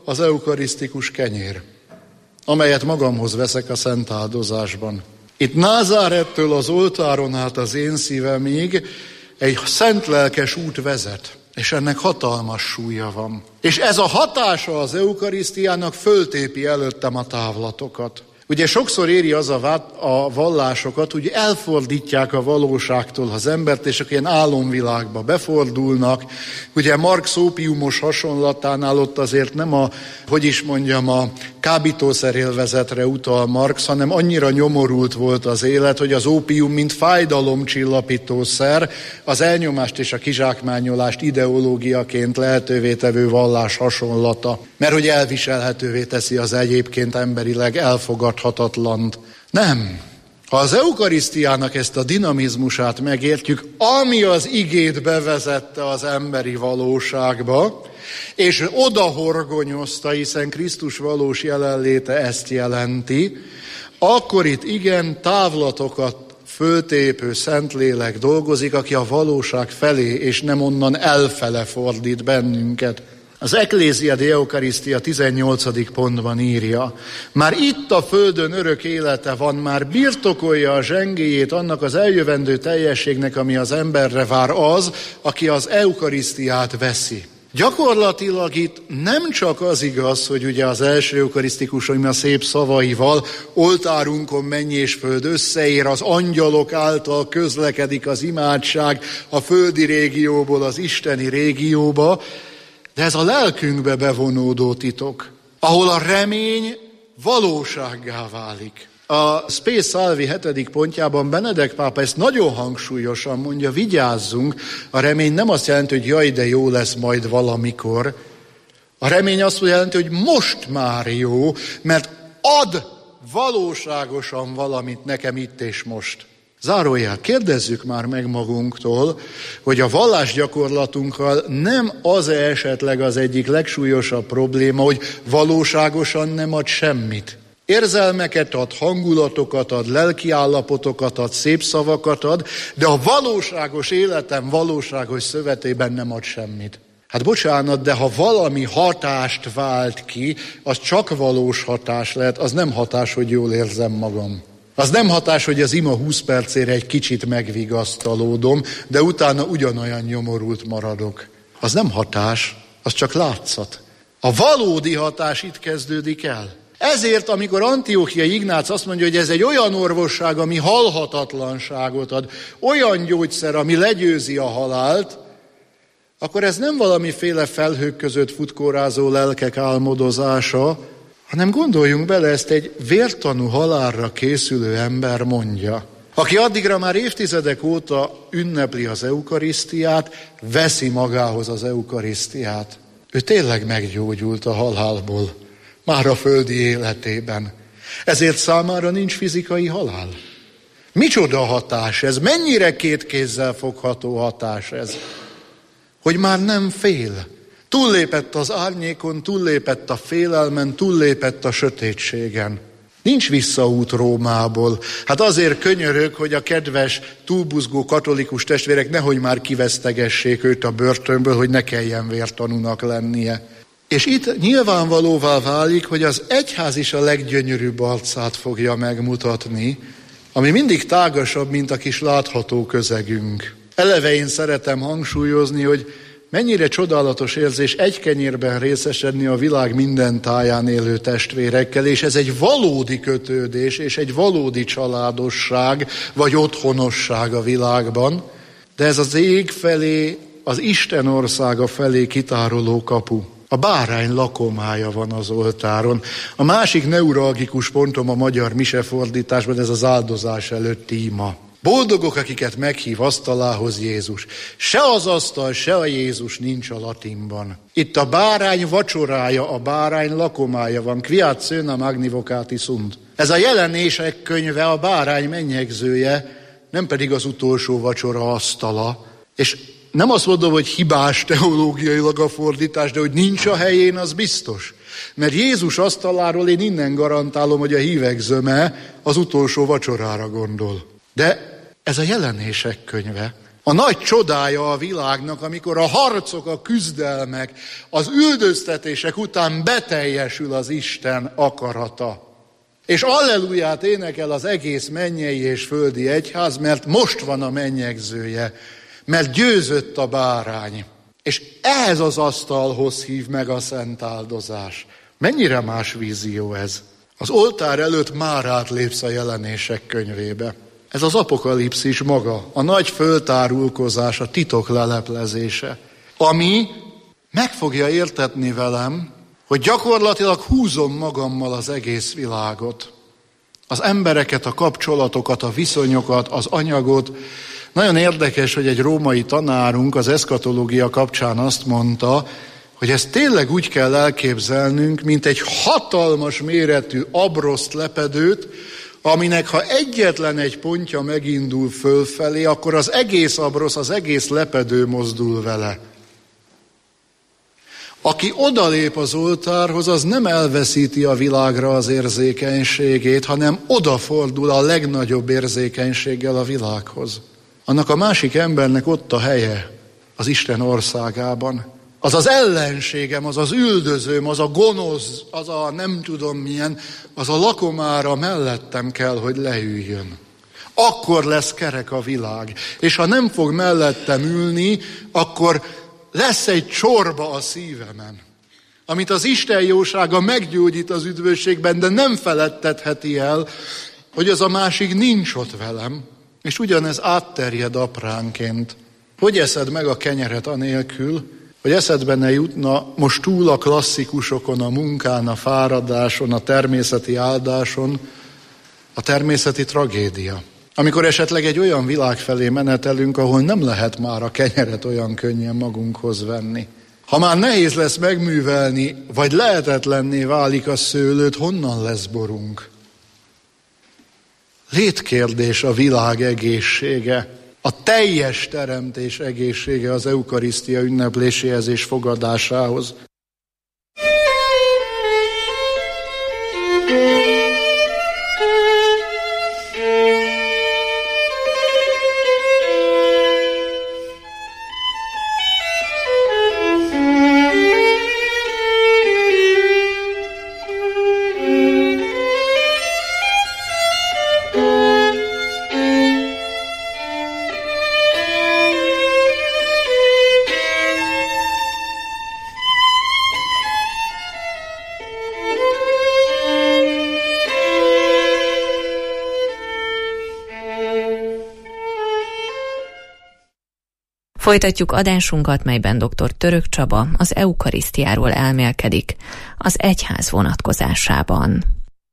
az eukarisztikus kenyér, amelyet magamhoz veszek a szent áldozásban. Itt Názárettől az oltáron át az én szívemig egy szent lelkes út vezet, és ennek hatalmas súlya van. És ez a hatása az eukarisztiának föltépi előttem a távlatokat. Ugye sokszor éri az a, vát, a vallásokat, hogy elfordítják a valóságtól az embert, és akkor ilyen álomvilágba befordulnak. Ugye Marx ópiumos hasonlatánál ott azért nem a, hogy is mondjam, a kábítószerélvezetre utal Marx, hanem annyira nyomorult volt az élet, hogy az ópium, mint fájdalomcsillapítószer, az elnyomást és a kizsákmányolást ideológiaként lehetővé tevő vallás hasonlata. Mert hogy elviselhetővé teszi az egyébként emberileg elfogadhatatlant. Nem. Ha az eukarisztiának ezt a dinamizmusát megértjük, ami az igét bevezette az emberi valóságba, és odahorgonyozta, hiszen Krisztus valós jelenléte ezt jelenti, akkor itt igen távlatokat föltépő Szentlélek dolgozik, aki a valóság felé, és nem onnan elfele fordít bennünket. Az Ecclesia de Eucharistia tizennyolcadik pontban írja, már itt a földön örök élete van, már birtokolja a zsengéjét annak az eljövendő teljességnek, ami az emberre vár az, aki az eukarisztiát veszi. Gyakorlatilag itt nem csak az igaz, hogy ugye az első eukarisztikus, ami a szép szavaival, oltárunkon menny és föld összeér, az angyalok által közlekedik az imádság a földi régióból az isteni régióba, de ez a lelkünkbe bevonódó titok, ahol a remény valósággá válik. A Spe Salvi hetedik pontjában Benedek pápa ezt nagyon hangsúlyosan mondja, vigyázzunk, a remény nem azt jelenti, hogy jaj, de jó lesz majd valamikor. A remény azt jelenti, hogy most már jó, mert ad valóságosan valamit nekem itt és most. Zárójel, kérdezzük már meg magunktól, hogy a vallásgyakorlatunkkal nem az-e esetleg az egyik legsúlyosabb probléma, hogy valóságosan nem ad semmit. Érzelmeket ad, hangulatokat ad, lelkiállapotokat ad, szép szavakat ad, de a valóságos életem valóságos szövetében nem ad semmit. Hát bocsánat, de ha valami hatást vált ki, az csak valós hatás lehet, az nem hatás, hogy jól érzem magam. Az nem hatás, hogy az ima húsz percére egy kicsit megvigasztalódom, de utána ugyanolyan nyomorult maradok. Az nem hatás, az csak látszat. A valódi hatás itt kezdődik el. Ezért, amikor Antióchiai Ignác azt mondja, hogy ez egy olyan orvosság, ami halhatatlanságot ad, olyan gyógyszer, ami legyőzi a halált, akkor ez nem valamiféle felhők között futkórázó lelkek álmodozása, hanem gondoljunk bele, ezt egy vértanú halálra készülő ember mondja, aki addigra már évtizedek óta ünnepli az eukarisztiát, veszi magához az eukarisztiát. Ő tényleg meggyógyult a halálból, már a földi életében. Ezért számára nincs fizikai halál. Micsoda hatás ez? Mennyire két kézzel fogható hatás ez? Hogy már nem fél. Túllépett az árnyékon, túllépett a félelmen, túllépett a sötétségen. Nincs visszaút Rómából. Hát azért könyörög, hogy a kedves, túlbuzgó katolikus testvérek nehogy már kivesztegessék őt a börtönből, hogy ne kelljen vértanúnak lennie. És itt nyilvánvalóvá válik, hogy az egyház is a leggyönyörűbb arcát fogja megmutatni, ami mindig tágasabb, mint a kis látható közegünk. Eleve én szeretem hangsúlyozni, hogy mennyire csodálatos érzés egy kenyérben részesedni a világ minden táján élő testvérekkel, és ez egy valódi kötődés, és egy valódi családosság, vagy otthonosság a világban, de ez az ég felé, az Isten országa felé kitároló kapu. A bárány lakomája van az oltáron. A másik neuralgikus pontom a magyar misefordításban, ez az áldozás előtti ima. Boldogok, akiket meghív asztalához Jézus. Se az asztal, se a Jézus nincs a latinban. Itt a bárány vacsorája, a bárány lakomája van. Quiat cœna magni vocati sunt. Ez a Jelenések könyve, a bárány mennyegzője, nem pedig az utolsó vacsora asztala. És nem azt mondom, hogy hibás teológiailag a fordítás, de hogy nincs a helyén, az biztos. Mert Jézus asztaláról én innen garantálom, hogy a hívek zöme az utolsó vacsorára gondol. De ez a Jelenések könyve. A nagy csodája a világnak, amikor a harcok, a küzdelmek, az üldöztetések után beteljesül az Isten akarata. És alleluját énekel az egész mennyei és földi egyház, mert most van a mennyegzője, mert győzött a bárány. És ehhez az asztalhoz hív meg a szent áldozás. Mennyire más vízió ez? Az oltár előtt már átlépsz a jelenések könyvébe. Ez az apokalipszis maga, a nagy föltárulkozás, a titok leleplezése, ami meg fogja értetni velem, hogy gyakorlatilag húzom magammal az egész világot. Az embereket, a kapcsolatokat, a viszonyokat, az anyagot. Nagyon érdekes, hogy egy római tanárunk az eszkatológia kapcsán azt mondta, hogy ezt tényleg úgy kell elképzelnünk, mint egy hatalmas méretű abroszt lepedőt, aminek ha egyetlen egy pontja megindul fölfelé, akkor az egész abrosz, az egész lepedő mozdul vele. Aki odalép az oltárhoz, az nem elveszíti a világra az érzékenységét, hanem odafordul a legnagyobb érzékenységgel a világhoz. Annak a másik embernek ott a helye az Isten országában. Az az ellenségem, az az üldözőm, az a gonosz, az a nem tudom milyen, az a lakomára mellettem kell, hogy leüljön. Akkor lesz kerek a világ. És ha nem fog mellettem ülni, akkor lesz egy csorba a szívemen, amit az Isten jósága meggyógyít az üdvösségben, de nem feledtetheti el, hogy az a másik nincs ott velem, és ugyanez átterjed apránként. Hogy eszed meg a kenyeret anélkül, hogy eszedbe ne jutna most túl a klasszikusokon, a munkán, a fáradáson, a természeti áldáson, a természeti tragédia. Amikor esetleg egy olyan világ felé menetelünk, ahol nem lehet már a kenyeret olyan könnyen magunkhoz venni. Ha már nehéz lesz megművelni, vagy lehetetlenné válik a szőlőt, honnan lesz borunk? Létkérdés a világ egészsége, a teljes teremtés egészsége az eukarisztia ünnepléséhez és fogadásához. Folytatjuk adásunkat, melyben dr. Török Csaba az eukarisztiáról elmélkedik az egyház vonatkozásában.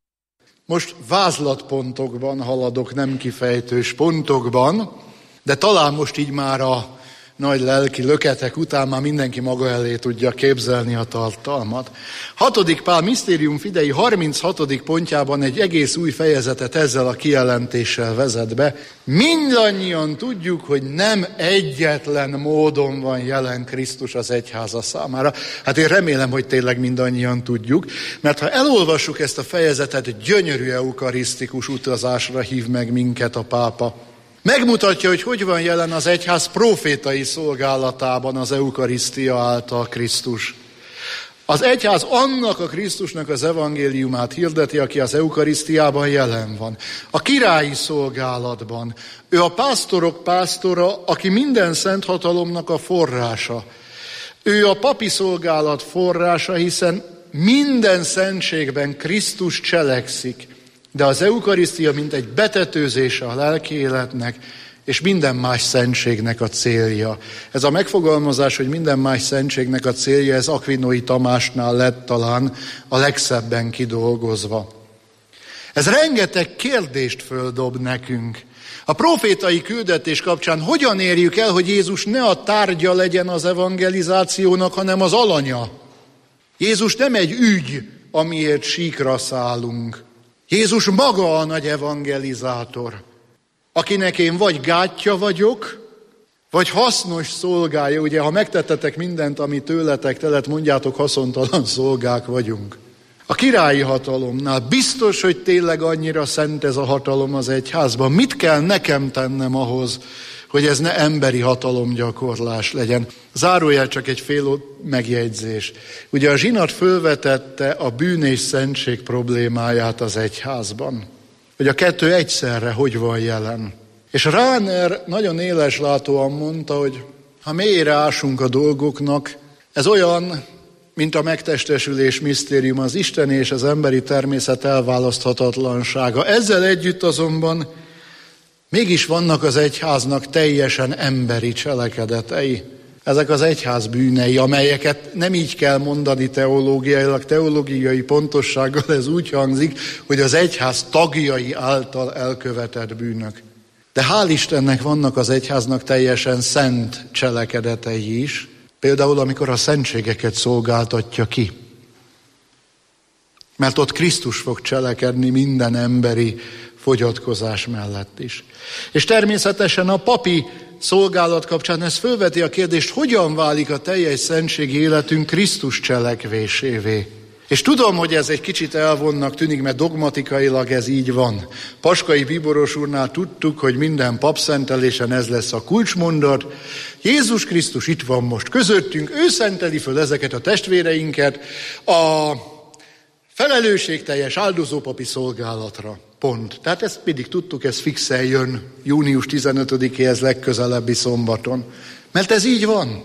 Most vázlatpontokban haladok, nem kifejtős pontokban, de talán most így már a nagy lelki löketek után már mindenki maga elé tudja képzelni a tartalmat. Hatodik Pál Mysterium Fidei harminchatodik pontjában egy egész új fejezetet ezzel a kijelentéssel vezet be. Mindannyian tudjuk, hogy nem egyetlen módon van jelen Krisztus az egyháza számára. Hát én remélem, hogy tényleg mindannyian tudjuk, mert ha elolvassuk ezt a fejezetet, gyönyörű eukarisztikus utazásra hív meg minket a pápa. Megmutatja, hogy hogy van jelen az egyház profétai szolgálatában az eukarisztia által Krisztus. Az egyház annak a Krisztusnak az evangéliumát hirdeti, aki az eukarisztiában jelen van. A királyi szolgálatban. Ő a pásztorok pásztora, aki minden szent hatalomnak a forrása. Ő a papi szolgálat forrása, hiszen minden szentségben Krisztus cselekszik. De az eukarisztia mint egy betetőzése a lelki életnek, és minden más szentségnek a célja. Ez a megfogalmazás, hogy minden más szentségnek a célja, ez Akvinói Tamásnál lett talán a legszebben kidolgozva. Ez rengeteg kérdést földob nekünk. A profétai küldetés kapcsán hogyan érjük el, hogy Jézus ne a tárgya legyen az evangelizációnak, hanem az alanya? Jézus nem egy ügy, amiért síkra szállunk. Jézus maga a nagy evangelizátor, akinek én vagy gátja vagyok, vagy hasznos szolgája. Ugye, ha megtettetek mindent, ami tőletek telet, mondjátok, haszontalan szolgák vagyunk. A királyi hatalomnál biztos, hogy tényleg annyira szent ez a hatalom az egyházban. Mit kell nekem tennem ahhoz, hogy ez ne emberi hatalomgyakorlás legyen. Zárójel csak egy fél megjegyzés. Ugye a zsinat fölvetette a bűn és szentség problémáját az egyházban. Hogy a kettő egyszerre hogy van jelen. És Rahner nagyon éleslátóan mondta, hogy ha mélyre ásunk a dolgoknak, ez olyan, mint a megtestesülés misztérium, az isteni és az emberi természet elválaszthatatlansága. Ezzel együtt azonban mégis vannak az egyháznak teljesen emberi cselekedetei. Ezek az egyház bűnei, amelyeket nem így kell mondani teológiailag, teológiai pontossággal ez úgy hangzik, hogy az egyház tagjai által elkövetett bűnök. De hál' Istennek vannak az egyháznak teljesen szent cselekedetei is, például amikor a szentségeket szolgáltatja ki. Mert ott Krisztus fog cselekedni minden emberi fogyatkozás mellett is. És természetesen a papi szolgálat kapcsán ez fölveti a kérdést, hogyan válik a teljes szentségi életünk Krisztus cselekvésévé. És tudom, hogy ez egy kicsit elvonnak tűnik, mert dogmatikailag ez így van. Paskai Bíboros úrnál tudtuk, hogy minden papszentelésen ez lesz a kulcsmondat. Jézus Krisztus itt van most közöttünk, ő szenteli föl ezeket a testvéreinket a felelősségteljes áldozópapi szolgálatra. Pont. Tehát ezt mindig tudtuk, ez fixen jön június tizenötödikéhez legközelebbi szombaton. Mert ez így van.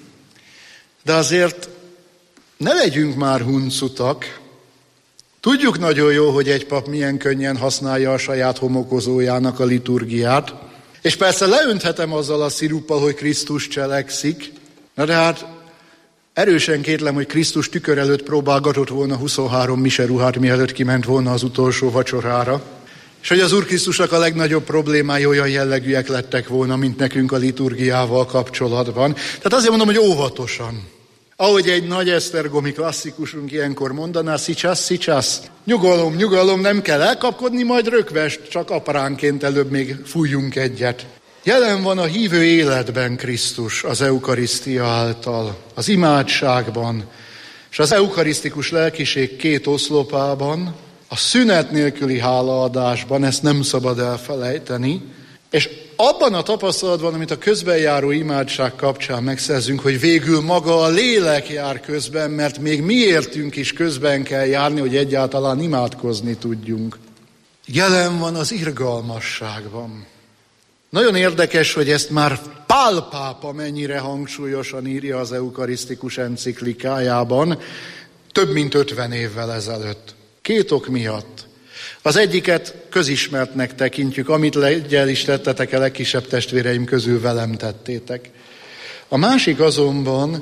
De azért ne legyünk már huncutak. Tudjuk nagyon jó, hogy egy pap milyen könnyen használja a saját homokozójának a liturgiát. És persze leönthetem azzal a sziruppal, hogy Krisztus cselekszik. Na de hát erősen kétlem, hogy Krisztus tükör előtt próbálgatott volna huszonhárom miseruhát, mielőtt kiment volna az utolsó vacsorára. És hogy az Úr Krisztusnak a legnagyobb problémái olyan jellegűek lettek volna, mint nekünk a liturgiával kapcsolatban. Tehát azért mondom, hogy óvatosan. Ahogy egy nagy esztergomi klasszikusunk ilyenkor mondaná, szicsász, szicsász, nyugalom, nyugalom, nem kell elkapkodni, majd rökvest, csak apránként előbb még fújjunk egyet. Jelen van a hívő életben Krisztus az eukarisztia által, az imádságban, és az eukarisztikus lelkiség két oszlopában, a szünet nélküli hálaadásban, ezt nem szabad elfelejteni, és abban a tapasztalatban, amit a közben járó imádság kapcsán megszerzünk, hogy végül maga a lélek jár közben, mert még mi értünk is közben kell járni, hogy egyáltalán imádkozni tudjunk. Jelen van az irgalmasságban. Nagyon érdekes, hogy ezt már Pál pápa mennyire hangsúlyosan írja az eukarisztikus enciklikájában, több mint ötven évvel ezelőtt. Két ok miatt. Az egyiket közismertnek tekintjük, amit legyen is tettetek a legkisebb testvéreim közül velem tettétek. A másik azonban,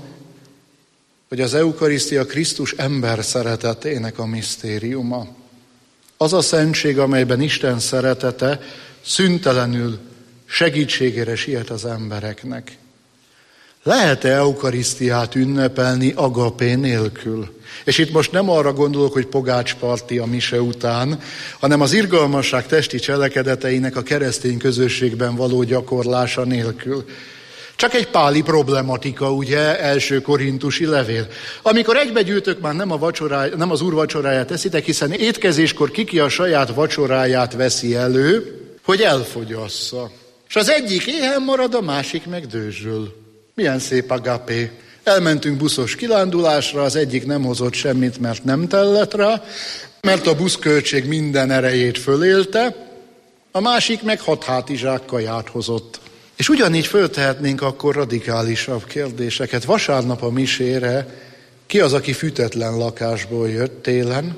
hogy az eukarisztia Krisztus ember szeretetének a misztériuma. Az a szentség, amelyben Isten szeretete szüntelenül segítségére siet az embereknek. Lehet-e eukarisztiát ünnepelni agapé nélkül? És itt most nem arra gondolok, hogy pogácsparti a mise után, hanem az irgalmasság testi cselekedeteinek a keresztény közösségben való gyakorlása nélkül. Csak egy páli problematika, ugye, első korintusi levél. Amikor egybegyűltök, már nem, a vacsoráj, nem az úr vacsoráját eszitek, hiszen étkezéskor kiki a saját vacsoráját veszi elő, hogy elfogyassza. És az egyik éhen marad, a másik meg dőzsöl. Milyen szép agapé. Elmentünk buszos kilándulásra, az egyik nem hozott semmit, mert nem tellett rá, mert a buszköltség minden erejét fölélte, a másik meg hat hátizsák kaját hozott. És ugyanígy föltehetnénk akkor radikálisabb kérdéseket. Vasárnap a misére ki az, aki fűtetlen lakásból jött télen,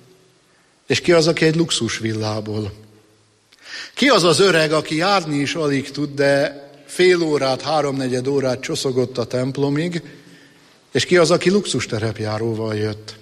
és ki az, aki egy luxusvillából. Ki az az öreg, aki járni is alig tud, de fél órát, háromnegyed órát csoszogott a templomig, és ki az, aki luxusterepjáróval jött?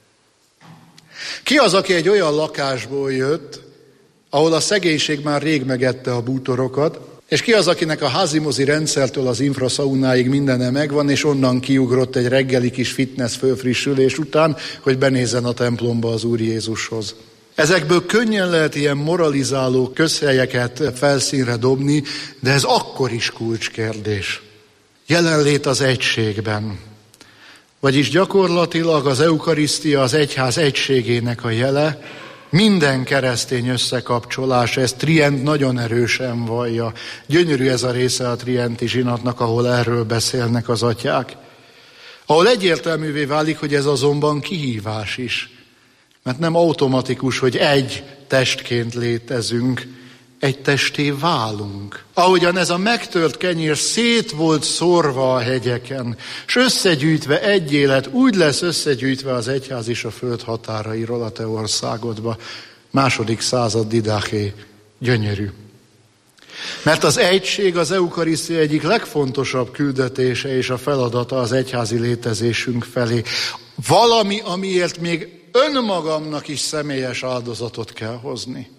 Ki az, aki egy olyan lakásból jött, ahol a szegénység már rég megette a bútorokat, és ki az, akinek a házimozi rendszertől az infraszaunáig mindene megvan, és onnan kiugrott egy reggeli kis fitness fölfrissülés után, hogy benézzen a templomba az Úr Jézushoz. Ezekből könnyen lehet ilyen moralizáló közhelyeket felszínre dobni, de ez akkor is kulcskérdés. Jelenlét az egységben. Vagyis gyakorlatilag az eukarisztia az egyház egységének a jele, Minden keresztény összekapcsolás, ez Trient nagyon erősen vallja. Gyönyörű ez a része a trienti zsinatnak, ahol erről beszélnek az atyák. Ahol egyértelművé válik, hogy ez azonban kihívás is. Mert nem automatikus, hogy egy testként létezünk, egy testé válunk. Ahogyan ez a megtört kenyér szét volt szórva a hegyeken, s összegyűjtve egy élet, úgy lesz összegyűjtve az egyház is a föld határairól a te országodba. Második század Didaché. Gyönyörű. Mert az egység az eukarisztia egyik legfontosabb küldetése és a feladata az egyházi létezésünk felé. Valami, amiért még önmagamnak is személyes áldozatot kell hozni.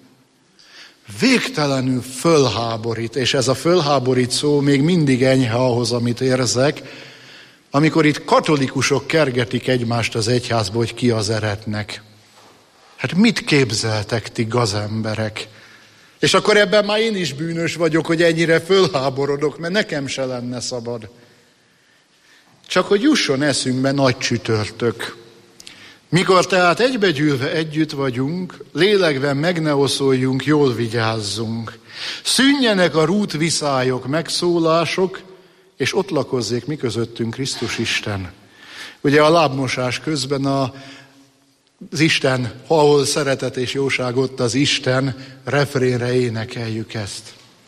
Végtelenül fölháborít, és ez a fölháborít szó még mindig enyhe ahhoz, amit érzek, amikor itt katolikusok kergetik egymást az egyházba, hogy ki az eretnek. Hát mit képzeltek ti gazemberek? És akkor ebben már én is bűnös vagyok, hogy ennyire fölháborodok, mert nekem se lenne szabad. Csak hogy jusson eszünkbe nagy csütörtök. Mikor tehát egybegyűlve együtt vagyunk, lélekben meg ne oszoljunk, jól vigyázzunk. Szűnjenek a rútviszályok, megszólások, és ott lakozzék mi közöttünk Krisztus Isten. Ugye a lábmosás közben a, az Isten, ahol szeretet és jóság, ott az Isten, refrénre énekeljük ezt.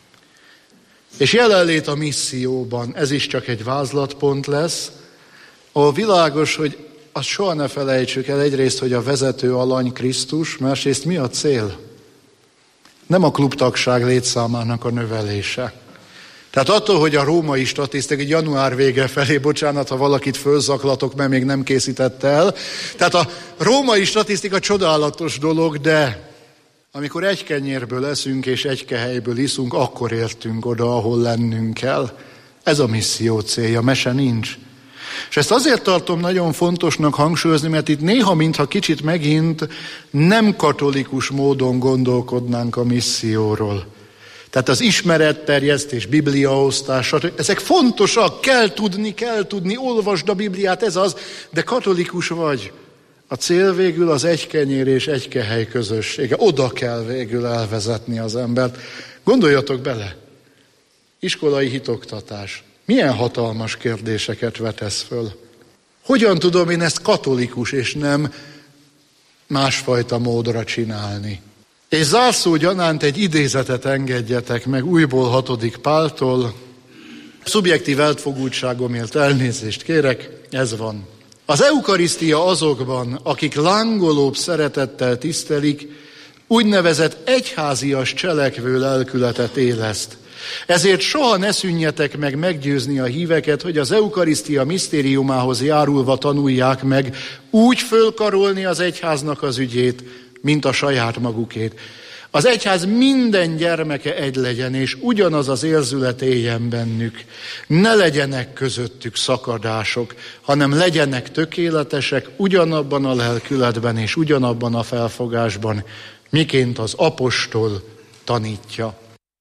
És jelenlét a misszióban, ez is csak egy vázlatpont lesz, ahol világos, hogy azt soha ne felejtsük el, egyrészt, hogy a vezető alany Krisztus, másrészt mi a cél? Nem a klubtagság létszámának a növelése. Tehát attól, hogy a római statisztika, január vége felé, bocsánat, ha valakit fölzaklatok, mert még nem készítette el. Tehát a római statisztika csodálatos dolog, de amikor egy kenyérből eszünk és egy kehelyből iszunk, akkor értünk oda, ahol lennünk kell. Ez a misszió célja, mese nincs. És ezt azért tartom nagyon fontosnak hangsúlyozni, mert itt néha, mintha kicsit megint nem katolikus módon gondolkodnánk a misszióról. Tehát az ismeretterjesztés, bibliaosztás, stb. Ezek fontosak, kell tudni, kell tudni, olvasd a Bibliát, ez az, de katolikus vagy. A cél végül az egy kenyér és egy kehely közössége. Oda kell végül elvezetni az embert. Gondoljatok bele, iskolai hitoktatás. Milyen hatalmas kérdéseket vetesz föl? Hogyan tudom én ezt katolikus és nem másfajta módra csinálni? És zárszó gyanánt egy idézetet engedjetek meg újból hatodik Páltól. Szubjektív elfogultságomért elnézést kérek, ez van. Az eukarisztia azokban, akik lángolóbb szeretettel tisztelik, úgynevezett egyházias cselekvő lelkületet éleszt. Ezért soha ne szűnjetek meg meggyőzni a híveket, hogy az eukarisztia misztériumához járulva tanulják meg úgy fölkarolni az egyháznak az ügyét, mint a saját magukét. Az egyház minden gyermeke egy legyen, és ugyanaz az érzület éljen bennük. Ne legyenek közöttük szakadások, hanem legyenek tökéletesek ugyanabban a lelkületben és ugyanabban a felfogásban, miként az apostol tanítja.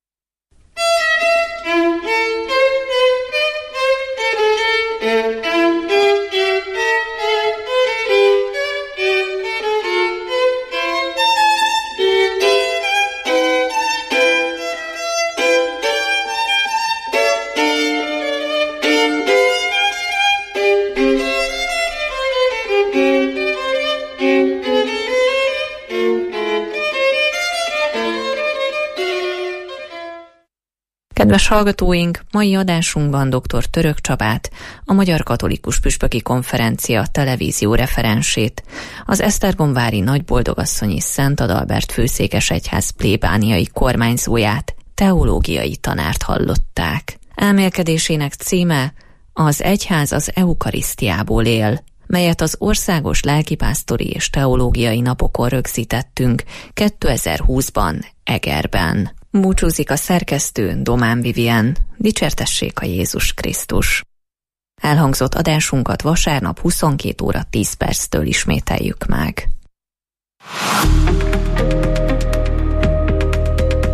Kedves hallgatóink, mai adásunkban dr. Török Csabát, a Magyar Katolikus Püspöki Konferencia televízió referensét, az Esztergomvári Nagyboldogasszonyi Szent Adalbert főszékes egyház plébániai kormányzóját, teológiai tanárt hallották. Elmélkedésének címe Az egyház az eukarisztiából él, melyet az Országos Lelkipásztori és Teológiai Napokon rögzítettünk kétezer-húszban Egerben. Búcsúzik a szerkesztő Domán Vivien. Dicsértessék a Jézus Krisztus. Elhangzott adásunkat vasárnap huszonkét óra tíz perctől ismételjük meg.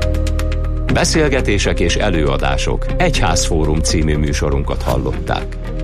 Beszélgetések és előadások Egyházfórum című műsorunkat hallották.